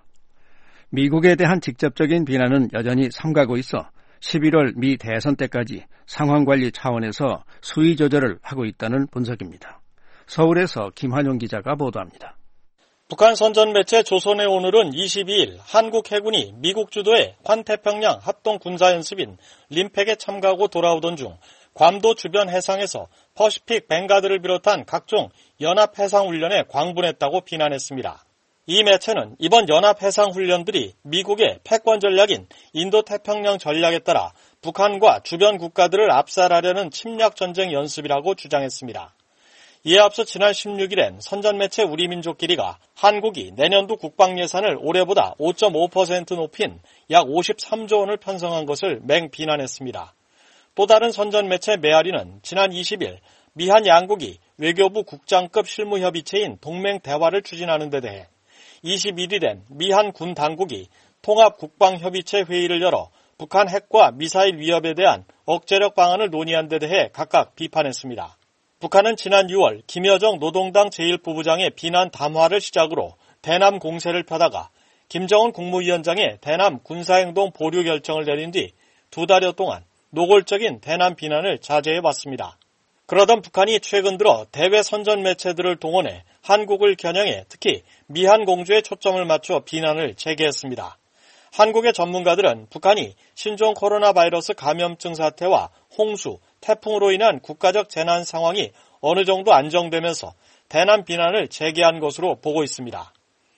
미국에 대한 직접적인 비난은 여전히 삼가고 있어 11월 미 대선 때까지 상황관리 차원에서 수위 조절을 하고 있다는 분석입니다. 서울에서 김환용 기자가 보도합니다. 북한 선전 매체 조선의 오늘은 22일 한국 해군이 미국 주도의 환태평양 합동군사연습인 림팩에 참가하고 돌아오던 중 괌도 주변 해상에서 퍼시픽 뱅가드를 비롯한 각종 연합해상훈련에 광분했다고 비난했습니다. 이 매체는 이번 연합해상훈련들이 미국의 패권 전략인 인도태평양 전략에 따라 북한과 주변 국가들을 압살하려는 침략전쟁 연습이라고 주장했습니다. 이에 앞서 지난 16일엔 선전매체 우리민족끼리가 한국이 내년도 국방예산을 올해보다 5.5% 높인 약 53조 원을 편성한 것을 맹비난했습니다. 또 다른 선전매체 메아리는 지난 20일 미한 양국이 외교부 국장급 실무협의체인 동맹대화를 추진하는 데 대해 21일엔 미한 군 당국이 통합국방협의체 회의를 열어 북한 핵과 미사일 위협에 대한 억제력 방안을 논의한 데 대해 각각 비판했습니다. 북한은 지난 6월 김여정 노동당 제1부부장의 비난 담화를 시작으로 대남 공세를 펴다가 김정은 국무위원장의 대남 군사행동 보류 결정을 내린 뒤 2달여 동안 노골적인 대남 비난을 자제해왔습니다. 그러던 북한이 최근 들어 대외 선전 매체들을 동원해 한국을 겨냥해 특히 미한 공주에 초점을 맞춰 비난을 재개했습니다. 한국의 전문가들은 북한이 신종 코로나 바이러스 감염증 사태와 홍수, 태풍으로 인한 국가적 재난 상황이 어느 정도 안정되면서 대남 비난을 재개한 것으로 보고 있습니다.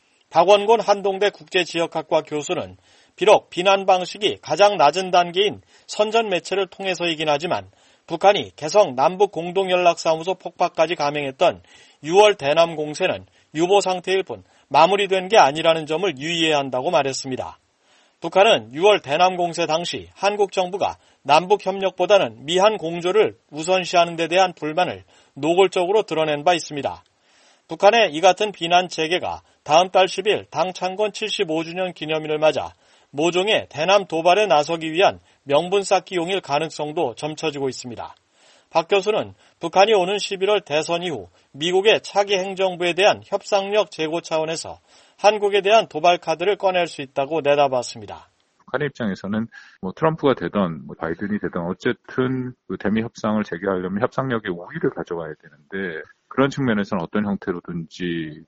박원곤 한동대 국제지역학과 교수는 비록 비난 방식이 가장 낮은 단계인 선전 매체를 통해서이긴 하지만 북한이 개성 남북공동연락사무소 폭파까지 감행했던 6월 대남 공세는 유보 상태일 뿐 마무리된 게 아니라는 점을 유의해야 한다고 말했습니다. 북한은 6월 대남 공세 당시 한국 정부가 남북 협력보다는 미한 공조를 우선시하는 데 대한 불만을 노골적으로 드러낸 바 있습니다. 북한의 이 같은 비난 재개가 다음 달 10일 당 창건 75주년 기념일을 맞아 모종의 대남 도발에 나서기 위한 명분 쌓기용일 가능성도 점쳐지고 있습니다. 박 교수는 북한이 오는 11월 대선 이후 미국의 차기 행정부에 대한 협상력 제고 차원에서 한국에 대한 도발 카드를 꺼낼 수 있다고 내다봤습니다. 북한의 입장에서는 트럼프가 되던 바이든이 되던 어쨌든 대미 협상을 재개하려면 협상력의 우위를 가져와야 되는데 그런 측면에서는 어떤 형태로든지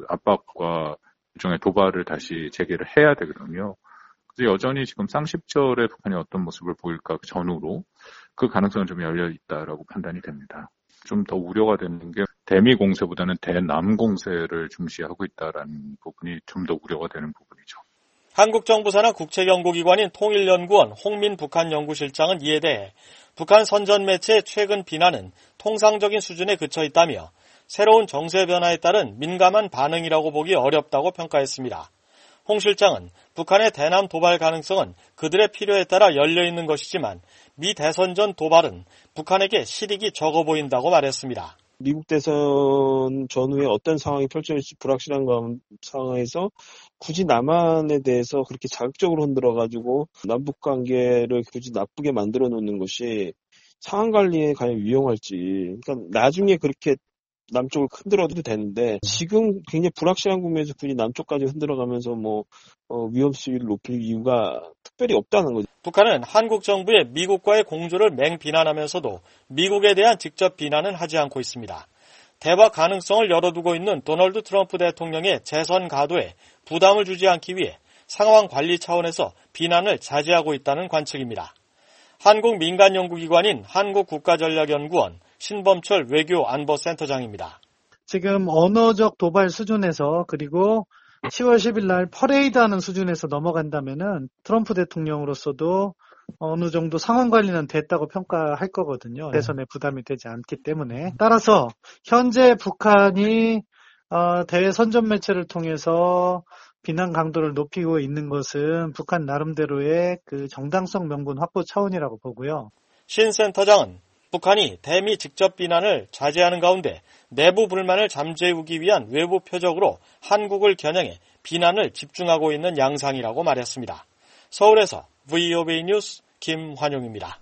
압박과 일종의 도발을 다시 재개를 해야 되거든요. 그래서 여전히 지금 쌍십절에 북한이 어떤 모습을 보일까 전후로 그 가능성은 좀 열려 있다라고 판단이 됩니다. 좀 더 우려가 되는 게 대미 공세보다는 대남 공세를 중시하고 있다라는 부분이 좀 더 우려가 되는 부분이죠. 한국 정부 산하 국책연구기관인 통일연구원 홍민 북한연구실장은 이에 대해 북한 선전 매체의 최근 비난은 통상적인 수준에 그쳐 있다며 새로운 정세 변화에 따른 민감한 반응이라고 보기 어렵다고 평가했습니다. 홍 실장은 북한의 대남 도발 가능성은 그들의 필요에 따라 열려있는 것이지만 미 대선 전 도발은 북한에게 실익이 적어 보인다고 말했습니다. 미국 대선 전후에 어떤 상황이 펼쳐질지 불확실한 상황에서 굳이 남한에 대해서 그렇게 자극적으로 흔들어가지고 남북관계를 굳이 나쁘게 만들어 놓는 것이 상황 관리에 과연 유용할지. 그러니까 나중에 그렇게 남쪽을 흔들어도 되는데 지금 굉장히 불확실한 국면에서 굳이 남쪽까지 흔들어가면서 위험 수위를 높일 이유가 특별히 없다는 거죠. 북한은 한국 정부의 미국과의 공조를 맹비난하면서도 미국에 대한 직접 비난은 하지 않고 있습니다. 대화 가능성을 열어두고 있는 도널드 트럼프 대통령의 재선 가도에 부담을 주지 않기 위해 상황 관리 차원에서 비난을 자제하고 있다는 관측입니다. 한국 민간연구기관인 한국국가전략연구원 신범철 외교안보센터장입니다. 지금 언어적 도발 수준에서 그리고 10월 10일 날 퍼레이드하는 수준에서 넘어간다면은 트럼프 대통령으로서도 어느 정도 상황 관리는 됐다고 평가할 거거든요. 대선에 부담이 되지 않기 때문에. 따라서 현재 북한이 대외 선전 매체를 통해서 비난 강도를 높이고 있는 것은 북한 나름대로의 그 정당성 명분 확보 차원이라고 보고요. 신 센터장은 북한이 대미 직접 비난을 자제하는 가운데 내부 불만을 잠재우기 위한 외부 표적으로 한국을 겨냥해 비난을 집중하고 있는 양상이라고 말했습니다. 서울에서 VOA 뉴스 김환용입니다.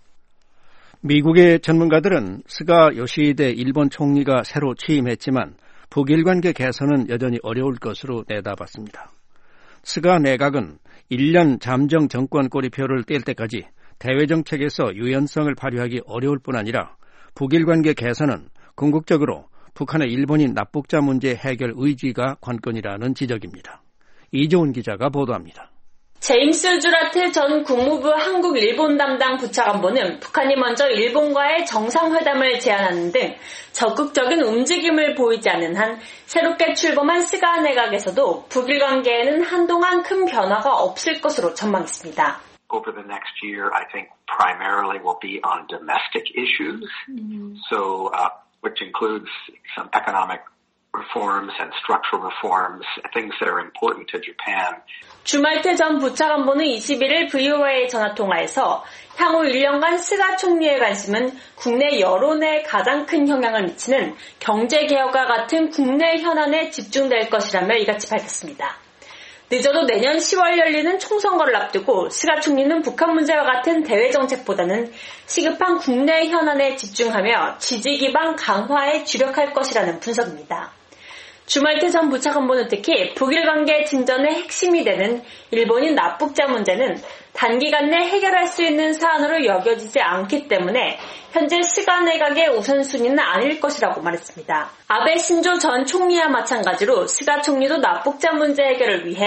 미국의 전문가들은 스가 요시히데 일본 총리가 새로 취임했지만 북일 관계 개선은 여전히 어려울 것으로 내다봤습니다. 스가 내각은 1년 잠정 정권 꼬리표를 뗄 때까지 대외 정책에서 유연성을 발휘하기 어려울 뿐 아니라 북일 관계 개선은 궁극적으로 북한의 일본인 납북자 문제 해결 의지가 관건이라는 지적입니다. 이조은 기자가 보도합니다. 제임스 주라트 전 국무부 한국-일본 담당 부차관보는 북한이 먼저 일본과의 정상회담을 제안하는 등 적극적인 움직임을 보이지 않는 한 새롭게 출범한 스가 내각에서도 북일 관계에는 한동안 큰 변화가 없을 것으로 전망했습니다. Over the next year, I think primarily will be on domestic issues. So, which includes some economic reforms and structural reforms, things that are important to Japan. 주말트 전 부차관보는 21일 VOA 전화통화에서 향후 1년간 스가 총리의 관심은 국내 여론에 가장 큰 영향을 미치는 경제개혁과 같은 국내 현안에 집중될 것이라며 이같이 밝혔습니다. 늦어도 내년 10월 열리는 총선거를 앞두고 스가 총리는 북한 문제와 같은 대외 정책보다는 시급한 국내 현안에 집중하며 지지 기반 강화에 주력할 것이라는 분석입니다. 주말트 전 부차관보는 특히 북일 관계 진전의 핵심이 되는 일본인 납북자 문제는 단기간 내 해결할 수 있는 사안으로 여겨지지 않기 때문에 현재 스가 내각의 우선순위는 아닐 것이라고 말했습니다. 아베 신조 전 총리와 마찬가지로 스가 총리도 납북자 문제 해결을 위해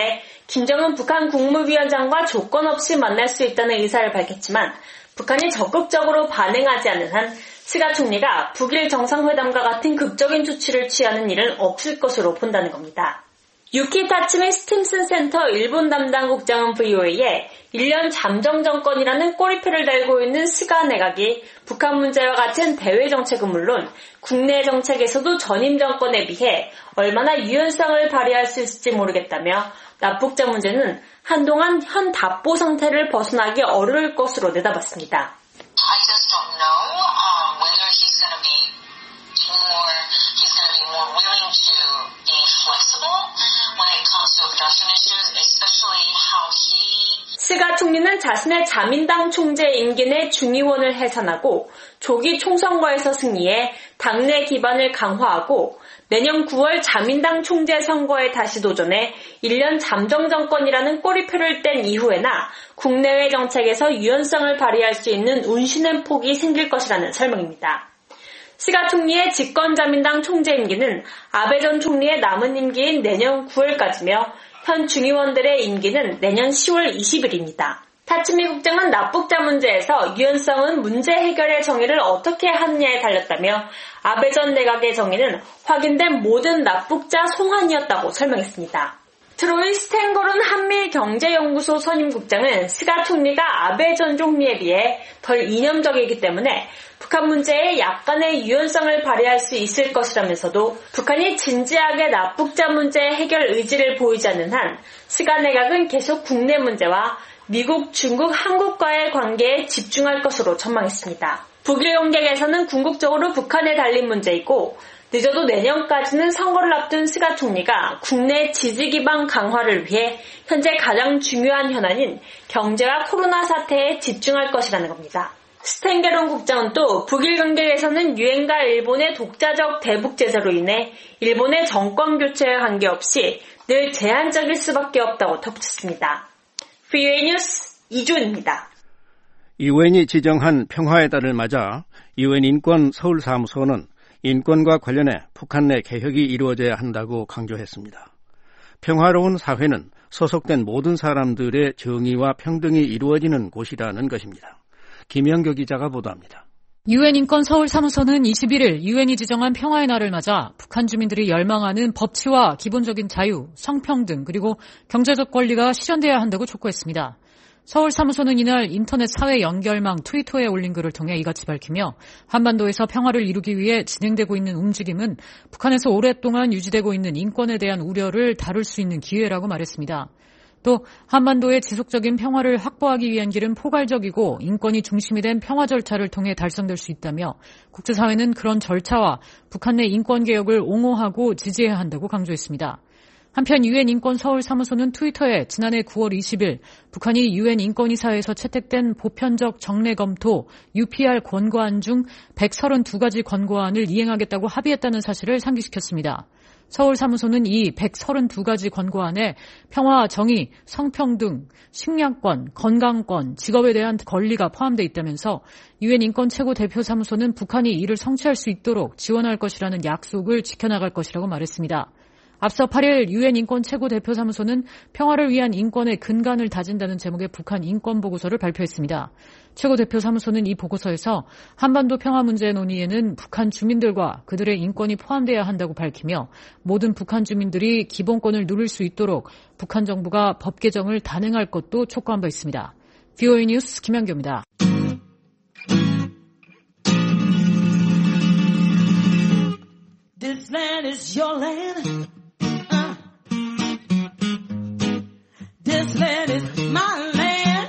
김정은 북한 국무위원장과 조건 없이 만날 수 있다는 의사를 밝혔지만 북한이 적극적으로 반응하지 않는 한 스가 총리가 북일 정상회담과 같은 극적인 조치를 취하는 일은 없을 것으로 본다는 겁니다. 유키 타츠미 스팀슨 센터 일본 담당 국장은 VOA에 1년 잠정 정권이라는 꼬리표를 달고 있는 스가 내각이 북한 문제와 같은 대외 정책은 물론 국내 정책에서도 전임 정권에 비해 얼마나 유연성을 발휘할 수 있을지 모르겠다며 납북자 문제는 한동안 현 답보 상태를 벗어나기 어려울 것으로 내다봤습니다. I just don't know whether he's going to be more willing to be flexible when it comes to abduction issues, especially how he. 스가 총리는 자신의 자민당 총재 임기 내 중의원을 해산하고 조기 총선거에서 승리해 당내 기반을 강화하고 내년 9월 자민당 총재 선거에 다시 도전해 1년 잠정 정권이라는 꼬리표를 뗀 이후에나 국내외 정책에서 유연성을 발휘할 수 있는 운신의 폭이 생길 것이라는 설명입니다. 스가 총리의 집권자민당 총재 임기는 아베 전 총리의 남은 임기인 내년 9월까지며 현 중의원들의 임기는 내년 10월 20일입니다. 타츠미 국장은 납북자 문제에서 유연성은 문제 해결의 정의를 어떻게 하느냐에 달렸다며 아베 전 내각의 정의는 확인된 모든 납북자 송환이었다고 설명했습니다. 트로이 스탠거룬 한미경제연구소 선임국장은 스가 총리가 아베 전 총리에 비해 덜 이념적이기 때문에 북한 문제에 약간의 유연성을 발휘할 수 있을 것이라면서도 북한이 진지하게 납북자 문제 해결 의지를 보이지 않는 한 스가 내각은 계속 국내 문제와 미국, 중국, 한국과의 관계에 집중할 것으로 전망했습니다. 북일 관계에서는 궁극적으로 북한에 달린 문제이고 늦어도 내년까지는 선거를 앞둔 스가 총리가 국내 지지 기반 강화를 위해 현재 가장 중요한 현안인 경제와 코로나 사태에 집중할 것이라는 겁니다. 스탠게론 국장은 또 북일 관계에서는 유엔과 일본의 독자적 대북 제재로 인해 일본의 정권 교체와 관계없이 늘 제한적일 수밖에 없다고 덧붙였습니다. VOA 뉴스 이준입니다. 유엔이 지정한 평화의 달을 맞아 유엔 인권 서울사무소는 인권과 관련해 북한 내 개혁이 이루어져야 한다고 강조했습니다. 평화로운 사회는 소속된 모든 사람들의 정의와 평등이 이루어지는 곳이라는 것입니다. 김영교 기자가 보도합니다. 유엔 인권 서울사무소는 21일 유엔이 지정한 평화의 날을 맞아 북한 주민들이 열망하는 법치와 기본적인 자유, 성평등 그리고 경제적 권리가 실현돼야 한다고 촉구했습니다. 서울사무소는 이날 인터넷 사회 연결망 트위터에 올린 글을 통해 이같이 밝히며 한반도에서 평화를 이루기 위해 진행되고 있는 움직임은 북한에서 오랫동안 유지되고 있는 인권에 대한 우려를 다룰 수 있는 기회라고 말했습니다. 또 한반도의 지속적인 평화를 확보하기 위한 길은 포괄적이고 인권이 중심이 된 평화 절차를 통해 달성될 수 있다며 국제사회는 그런 절차와 북한 내 인권개혁을 옹호하고 지지해야 한다고 강조했습니다. 한편 유엔 인권 서울 사무소는 트위터에 지난해 9월 20일 북한이 유엔 인권이사에서 채택된 보편적 정례 검토 UPR 권고안 중 132가지 권고안을 이행하겠다고 합의했다는 사실을 상기시켰습니다. 서울 사무소는 이 132가지 권고안에 평화, 정의, 성평등, 식량권, 건강권, 직업에 대한 권리가 포함되어 있다면서 유엔 인권 최고 대표 사무소는 북한이 이를 성취할 수 있도록 지원할 것이라는 약속을 지켜나갈 것이라고 말했습니다. 앞서 8일 유엔 인권 최고 대표 사무소는 평화를 위한 인권의 근간을 다진다는 제목의 북한 인권 보고서를 발표했습니다. 최고 대표 사무소는 이 보고서에서 한반도 평화 문제 논의에는 북한 주민들과 그들의 인권이 포함돼야 한다고 밝히며 모든 북한 주민들이 기본권을 누릴 수 있도록 북한 정부가 법 개정을 단행할 것도 촉구한 바 있습니다. VOA 뉴스 김현교입니다. This land is your land. This land is my land.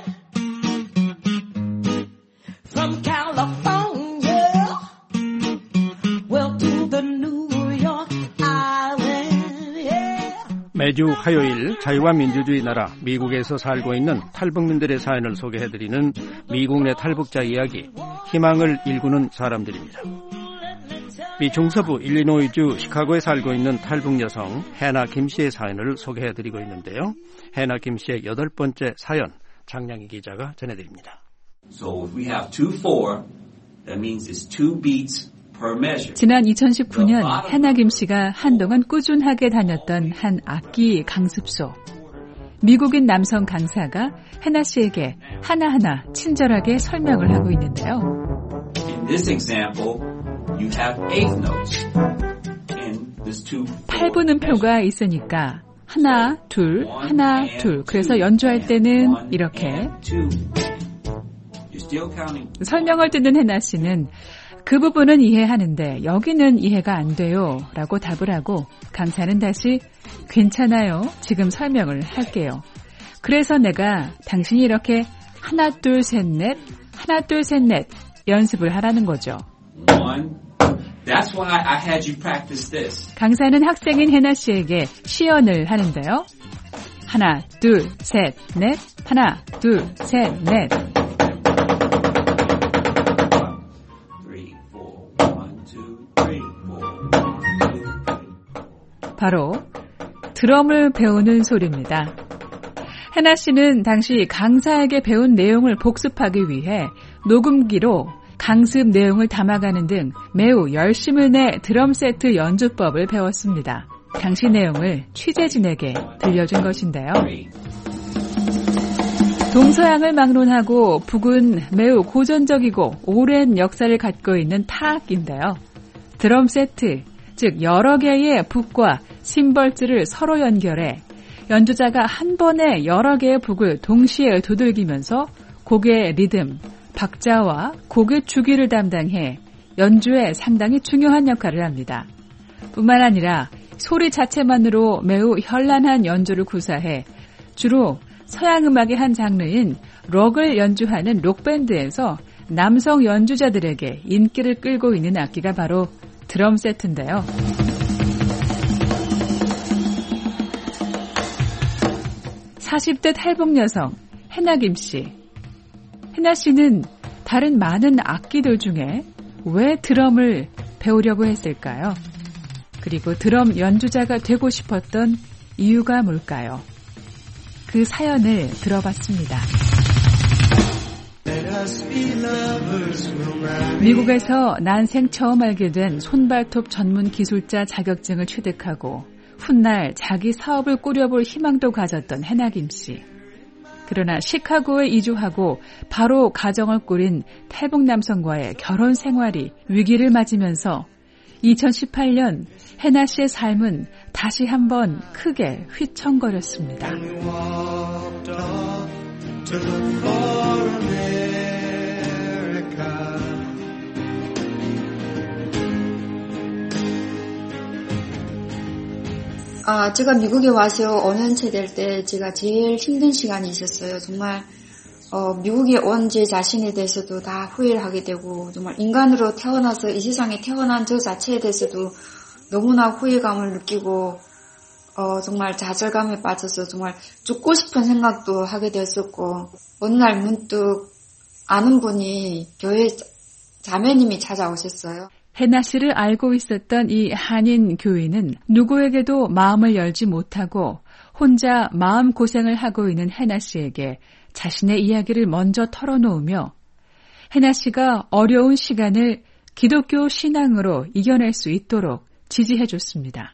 From California, well to the New York Island. Yeah. 매주 화요일 자유와 민주주의 나라 미국에서 살고 있는 탈북민들의 사연을 소개해드리는 미국 내 탈북자 이야기, 희망을 일구는 사람들입니다. 미 중서부 일리노이주 시카고에 살고 있는 탈북 여성 해나 김 씨의 사연을 소개해드리고 있는데요. 해나 김 씨의 8번째 사연, 장량희 기자가 전해드립니다. So if we have 2/4, that means it's 2 beats per measure. 지난 2019년 해나 김 씨가 한동안 꾸준하게 다녔던 한 악기 강습소. 미국인 남성 강사가 해나 씨에게 하나하나 친절하게 설명을 하고 있는데요. In this example, you have eighth notes. And there's two. 8분음표가 있으니까 하나, 둘, 하나, 둘. 그래서 연주할 때는 이렇게 설명을 듣는 해나 씨는 그 부분은 이해하는데 여기는 이해가 안 돼요 라고 답을 하고 강사는 다시 괜찮아요. 지금 설명을 할게요. 그래서 내가 당신이 이렇게 하나, 둘, 셋, 넷, 하나, 둘, 셋, 넷 연습을 하라는 거죠. That's why I had you practice this. 강사는 학생인 해나 씨에게 시연을 하는데요. 하나, 둘, 셋, 넷, 하나, 둘, 셋, 넷. 바로 드럼을 배우는 소리입니다. 해나 씨는 당시 강사에게 배운 내용을 복습하기 위해 녹음기로 강습 내용을 담아가는 등 매우 열심을 내 드럼 세트 연주법을 배웠습니다. 당시 내용을 취재진에게 들려준 것인데요. 동서양을 막론하고 북은 매우 고전적이고 오랜 역사를 갖고 있는 타악기인데요. 드럼 세트, 즉 여러 개의 북과 심벌즈를 서로 연결해 연주자가 한 번에 여러 개의 북을 동시에 두들기면서 곡의 리듬, 박자와 곡의 주기를 담당해 연주에 상당히 중요한 역할을 합니다. 뿐만 아니라 소리 자체만으로 매우 현란한 연주를 구사해 주로 서양 음악의 한 장르인 록을 연주하는 록밴드에서 남성 연주자들에게 인기를 끌고 있는 악기가 바로 드럼 세트인데요. (40대) 탈북 여성 해나 김씨. 해나 씨는 다른 많은 악기들 중에 왜 드럼을 배우려고 했을까요? 그리고 드럼 연주자가 되고 싶었던 이유가 뭘까요? 그 사연을 들어봤습니다. 미국에서 난생 처음 알게 된 손발톱 전문 기술자 자격증을 취득하고 훗날 자기 사업을 꾸려볼 희망도 가졌던 해나 김씨. 그러나 시카고에 이주하고 바로 가정을 꾸린 탈북 남성과의 결혼 생활이 위기를 맞으면서 2018년 해나 씨의 삶은 다시 한번 크게 휘청거렸습니다. 제가 미국에 와서 5년째 될 때 제가 제일 힘든 시간이 있었어요. 정말 미국에 온 제 자신에 대해서도 다 후회를 하게 되고 정말 인간으로 태어나서 이 세상에 태어난 저 자체에 대해서도 너무나 후회감을 느끼고 정말 좌절감에 빠져서 정말 죽고 싶은 생각도 하게 되었었고 어느 날 문득 아는 분이 교회 자매님이 찾아오셨어요. 해나 씨를 알고 있었던 이 한인 교인은 누구에게도 마음을 열지 못하고 혼자 마음고생을 하고 있는 해나 씨에게 자신의 이야기를 먼저 털어놓으며 해나 씨가 어려운 시간을 기독교 신앙으로 이겨낼 수 있도록 지지해줬습니다.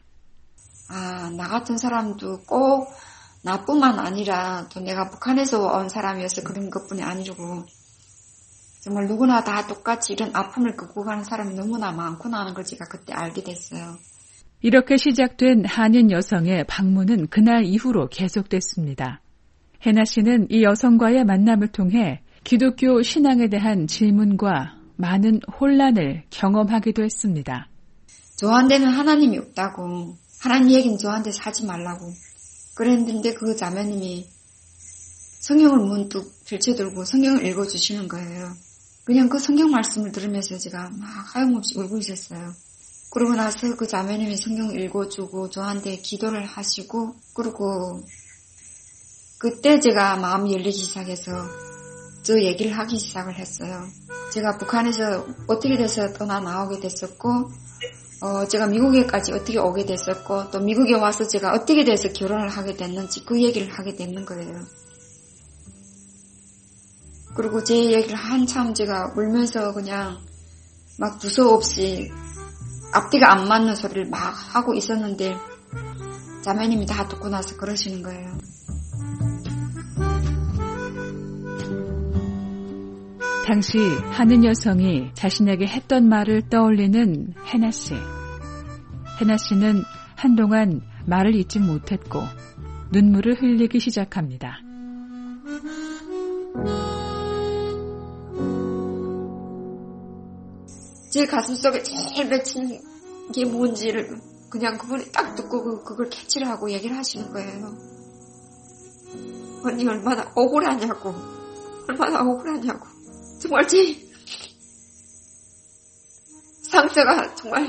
나 같은 사람도 꼭 나뿐만 아니라 또 내가 북한에서 온 사람이어서 그런 것뿐이 아니고 정말 누구나 다 똑같이 이런 아픔을 겪고 가는 사람이 너무나 많구나 하는 걸 제가 그때 알게 됐어요. 이렇게 시작된 한인 여성의 방문은 그날 이후로 계속됐습니다. 해나 씨는 이 여성과의 만남을 통해 기독교 신앙에 대한 질문과 많은 혼란을 경험하기도 했습니다. 저한테는 하나님이 없다고, 하나님 얘기는 저한테서 하지 말라고 그랬는데 그 자매님이 성경을 문득 펼쳐들고 성경을 읽어주시는 거예요. 그냥 그 성경 말씀을 들으면서 제가 막 하염없이 울고 있었어요. 그러고 나서 그 자매님이 성경을 읽어주고 저한테 기도를 하시고 그리고 그때 제가 마음이 열리기 시작해서 저 얘기를 하기 시작을 했어요. 제가 북한에서 어떻게 돼서 떠나 나오게 됐었고 제가 미국에까지 어떻게 오게 됐었고 또 미국에 와서 제가 어떻게 돼서 결혼을 하게 됐는지 그 얘기를 하게 되는 거예요. 그리고 제 얘기를 한참 제가 울면서 그냥 막 두서없이 앞뒤가 안 맞는 소리를 막 하고 있었는데 자매님이 다 듣고 나서 그러시는 거예요. 당시 하는 여성이 자신에게 했던 말을 떠올리는 해나 씨. 해나 씨는 한동안 말을 잊지 못했고 눈물을 흘리기 시작합니다. 제 가슴속에 제일 맺힌 게 뭔지를 그냥 그분이 딱 듣고 그걸 캐치를 하고 얘기를 하시는 거예요. 언니 얼마나 억울하냐고. 정말 제 상처가 정말.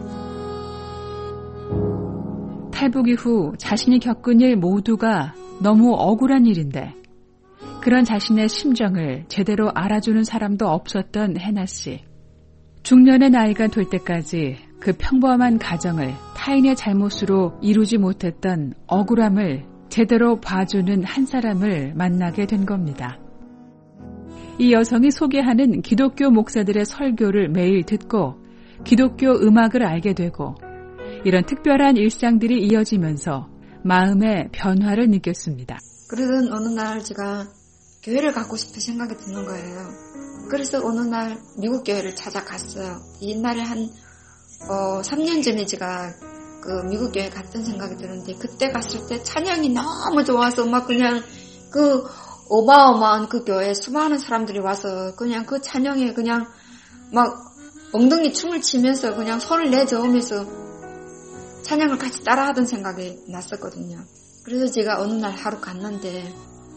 탈북 이후 자신이 겪은 일 모두가 너무 억울한 일인데 그런 자신의 심정을 제대로 알아주는 사람도 없었던 해나 씨. 중년의 나이가 될 때까지 그 평범한 가정을 타인의 잘못으로 이루지 못했던 억울함을 제대로 봐주는 한 사람을 만나게 된 겁니다. 이 여성이 소개하는 기독교 목사들의 설교를 매일 듣고 기독교 음악을 알게 되고 이런 특별한 일상들이 이어지면서 마음의 변화를 느꼈습니다. 그러던 어느 날 제가 교회를 가고 싶은 생각이 드는 거예요. 그래서 어느 날 미국 교회를 찾아갔어요. 옛날에 한 3년 전에 제가 그 미국 교회 갔던 생각이 드는데 그때 갔을 때 찬양이 너무 좋아서 막 그냥 그 어마어마한 그 교회에 수많은 사람들이 와서 그냥 그 찬양에 그냥 막 엉덩이 춤을 치면서 그냥 손을 내저으면서 찬양을 같이 따라하던 생각이 났었거든요. 그래서 제가 어느 날 하루 갔는데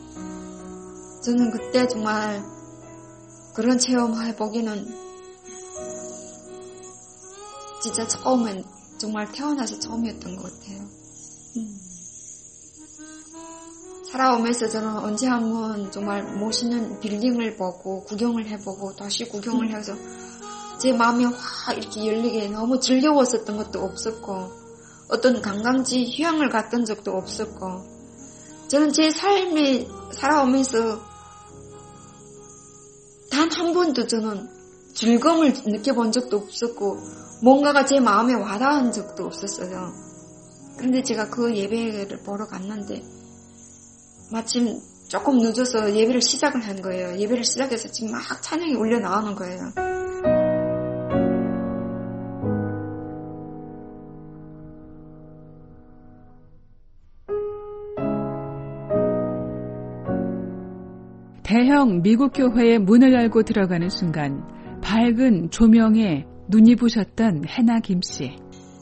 저는 그때 정말 그런 체험을 해보기는 진짜 처음엔 정말 태어나서 처음이었던 것 같아요. 살아오면서 저는 언제 한번 정말 멋있는 빌딩을 보고 구경을 해보고 다시 구경을 해서 제 마음이 확 이렇게 열리게 너무 즐거웠었던 것도 없었고 어떤 관광지 휴양을 갔던 적도 없었고 저는 제 삶이 살아오면서 단 한 번도 저는 즐거움을 느껴본 적도 없었고 뭔가가 제 마음에 와닿은 적도 없었어요. 그런데 제가 그 예배를 보러 갔는데 마침 조금 늦어서 예배를 시작을 한 거예요. 예배를 시작해서 지금 막 찬양이 울려 나오는 거예요. 대형 미국 교회의 문을 열고 들어가는 순간 밝은 조명에 눈이 부셨던 해나 김씨.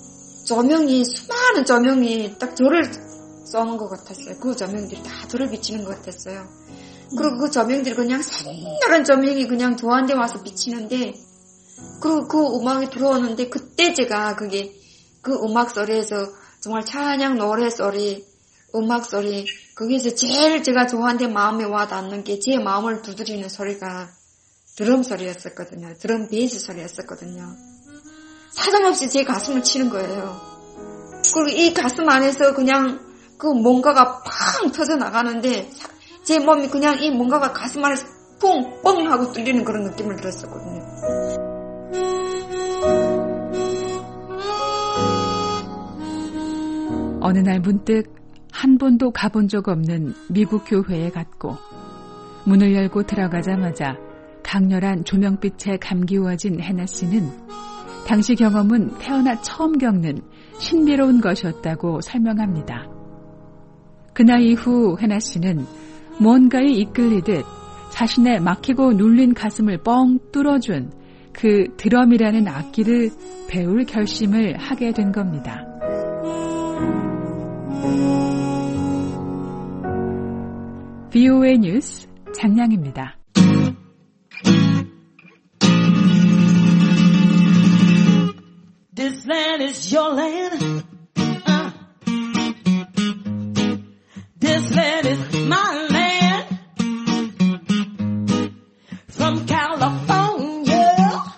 수많은 조명이 딱 저를 쏘는 것 같았어요. 그 조명들이 다 저를 비치는 것 같았어요. 그리고 그 조명들이 그냥 새노란 조명이 그냥 저한테 와서 비치는데 그리고 그 음악이 들어오는데 그때 제가 그 음악 소리에서 정말 찬양 노래 소리 음악 소리 거기서 제일 제가 저한테 마음에 와닿는 게 제 마음을 두드리는 소리가 드럼 소리였었거든요. 드럼 베이스 소리였었거든요. 사정없이 제 가슴을 치는 거예요. 그리고 이 가슴 안에서 그냥 그 뭔가가 팡 터져 나가는데 제 몸이 그냥 이 뭔가가 가슴 안에서 뿡 하고 뚫리는 그런 느낌을 들었었거든요. 어느 날 문득 한 번도 가본 적 없는 미국 교회에 갔고 문을 열고 들어가자마자 강렬한 조명빛에 감기워진 해나 씨는 당시 경험은 태어나 처음 겪는 신비로운 것이었다고 설명합니다. 그날 이후 해나 씨는 뭔가에 이끌리듯 자신의 막히고 눌린 가슴을 뻥 뚫어준 그 드럼이라는 악기를 배울 결심을 하게 된 겁니다. VOA 뉴스 장량입니다. This land is your land. This land is my land. From California,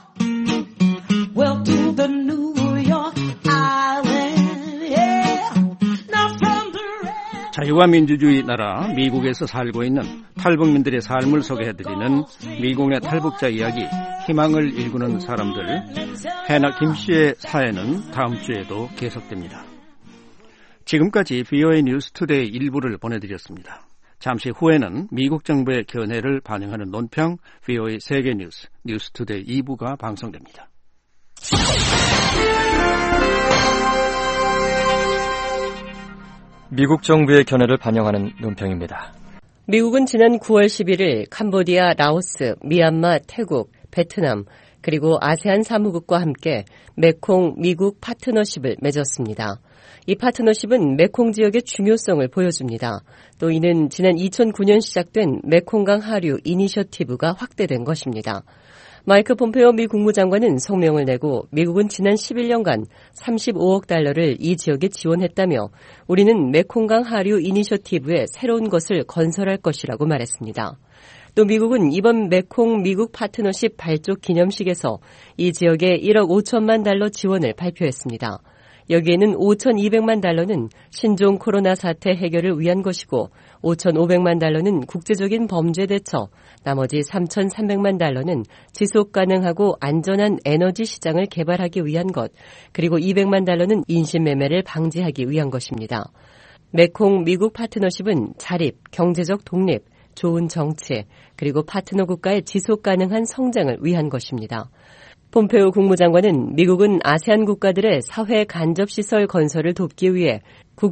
well to the New York Island. Yeah. Now from the 자유와 민주주의 나라 미국에서 살고 있는 탈북민들의 삶을 소개해드리는 미국 내 탈북자 이야기 희망을 일구는 사람들 해나 김씨의 사연은 다음 주에도 계속됩니다. 지금까지 VOA 뉴스 투데이 일부를 보내드렸습니다. 잠시 후에는 미국 정부의 견해를 반영하는 논평 VOA 세계 뉴스, 뉴스투데이 2부가 방송됩니다. 미국 정부의 견해를 반영하는 논평입니다. 미국은 지난 9월 11일 캄보디아, 라오스, 미얀마, 태국, 베트남 그리고 아세안 사무국과 함께 메콩 미국 파트너십을 맺었습니다. 이 파트너십은 메콩 지역의 중요성을 보여줍니다. 또 이는 지난 2009년 시작된 메콩강 하류 이니셔티브가 확대된 것입니다. 마이크 폼페오 미 국무장관은 성명을 내고 미국은 지난 11년간 35억 달러를 이 지역에 지원했다며 우리는 메콩강 하류 이니셔티브에 새로운 것을 건설할 것이라고 말했습니다. 또 미국은 이번 메콩 미국 파트너십 발족 기념식에서 이 지역에 1억 5천만 달러 지원을 발표했습니다. 여기에는 5,200만 달러는 신종 코로나 사태 해결을 위한 것이고 5,500만 달러는 국제적인 범죄 대처, 나머지 3,300만 달러는 지속 가능하고 안전한 에너지 시장을 개발하기 위한 것, 그리고 200만 달러는 인신매매를 방지하기 위한 것입니다. 메콩 미국 파트너십은 자립, 경제적 독립, 좋은 정치, 그리고 파트너 국가의 지속 가능한 성장을 위한 것입니다. 폼페오 국무장관은 미국은 아세안 국가들의 사회 간접시설 건설을 돕기 위해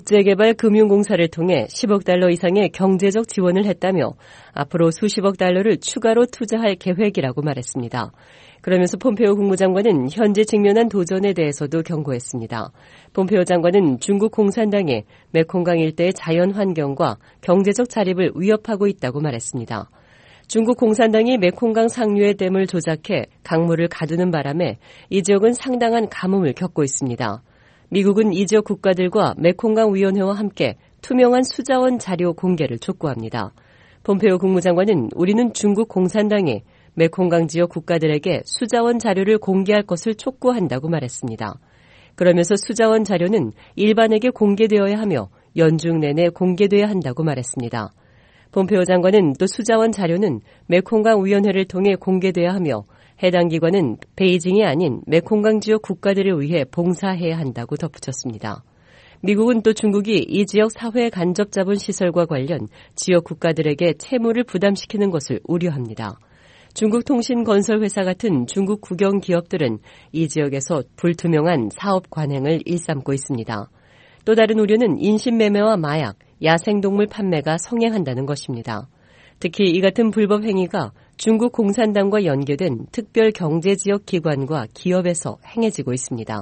국제개발금융공사를 통해 10억 달러 이상의 경제적 지원을 했다며 앞으로 수십억 달러를 추가로 투자할 계획이라고 말했습니다. 그러면서 폼페오 국무장관은 현재 직면한 도전에 대해서도 경고했습니다. 폼페오 장관은 중국 공산당이 메콩강 일대의 자연환경과 경제적 자립을 위협하고 있다고 말했습니다. 중국 공산당이 메콩강 상류의 댐을 조작해 강물을 가두는 바람에 이 지역은 상당한 가뭄을 겪고 있습니다. 미국은 이 지역 국가들과 메콩강 위원회와 함께 투명한 수자원 자료 공개를 촉구합니다. 폼페오 국무장관은 우리는 중국 공산당이 메콩강 지역 국가들에게 수자원 자료를 공개할 것을 촉구한다고 말했습니다. 그러면서 수자원 자료는 일반에게 공개되어야 하며 연중 내내 공개돼야 한다고 말했습니다. 폼페오 장관은 또 수자원 자료는 메콩강 위원회를 통해 공개돼야 하며 해당 기관은 베이징이 아닌 메콩강 지역 국가들을 위해 봉사해야 한다고 덧붙였습니다. 미국은 또 중국이 이 지역 사회 간접 자본 시설과 관련 지역 국가들에게 채무를 부담시키는 것을 우려합니다. 중국 통신건설회사 같은 중국 국영 기업들은 이 지역에서 불투명한 사업 관행을 일삼고 있습니다. 또 다른 우려는 인신매매와 마약, 야생동물 판매가 성행한다는 것입니다. 특히 이 같은 불법 행위가 중국 공산당과 연계된 특별경제지역 기관과 기업에서 행해지고 있습니다.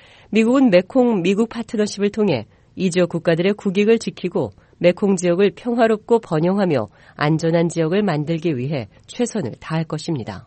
미국은 메콩 미국 파트너십을 통해 이 지역 국가들의 국익을 지키고 메콩 지역을 평화롭고 번영하며 안전한 지역을 만들기 위해 최선을 다할 것입니다.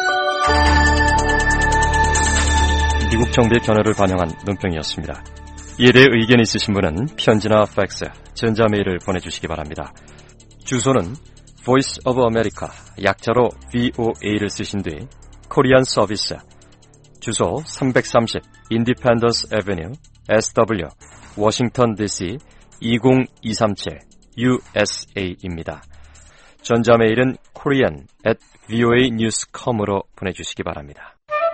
미국 정부의 견해를 반영한 논평이었습니다. 이에 대해 의견이 있으신 분은 편지나 팩스, 전자메일을 보내주시기 바랍니다. 주소는 Voice of America, 약자로 VOA를 쓰신 뒤 코리안 서비스, 주소 330 Independence Avenue, SW, 워싱턴 DC 20237 USA입니다. 전자메일은 korean@voanews.com으로 보내주시기 바랍니다.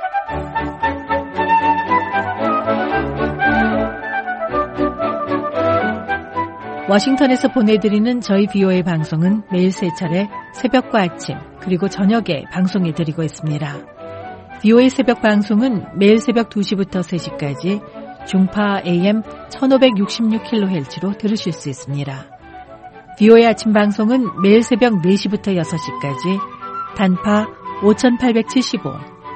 워싱턴에서 보내드리는 저희 VOA 방송은 매일 3차례 새벽과 아침 그리고 저녁에 방송해드리고 있습니다. VOA 새벽 방송은 매일 새벽 2시부터 3시까지 중파 AM 1566kHz로 들으실 수 있습니다. VOA 아침 방송은 매일 새벽 4시부터 6시까지 단파 5875,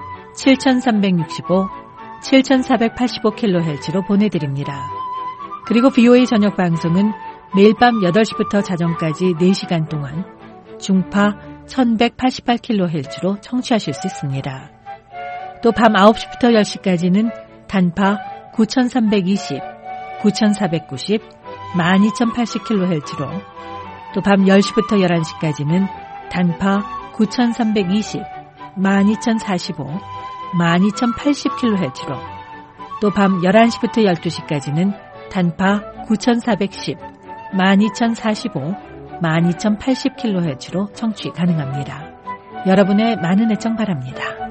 7365, 7485kHz로 보내드립니다. 그리고 VOA 저녁 방송은 매일 밤 8시부터 자정까지 4시간 동안 중파 1188kHz로 청취하실 수 있습니다. 또 밤 9시부터 10시까지는 단파 9320, 9490, 12080kHz로 또 밤 10시부터 11시까지는 단파 9320, 12045, 12080kHz로 또 밤 11시부터 12시까지는 단파 9410, 12045, 12080kHz로 청취 가능합니다. 여러분의 많은 애청 바랍니다.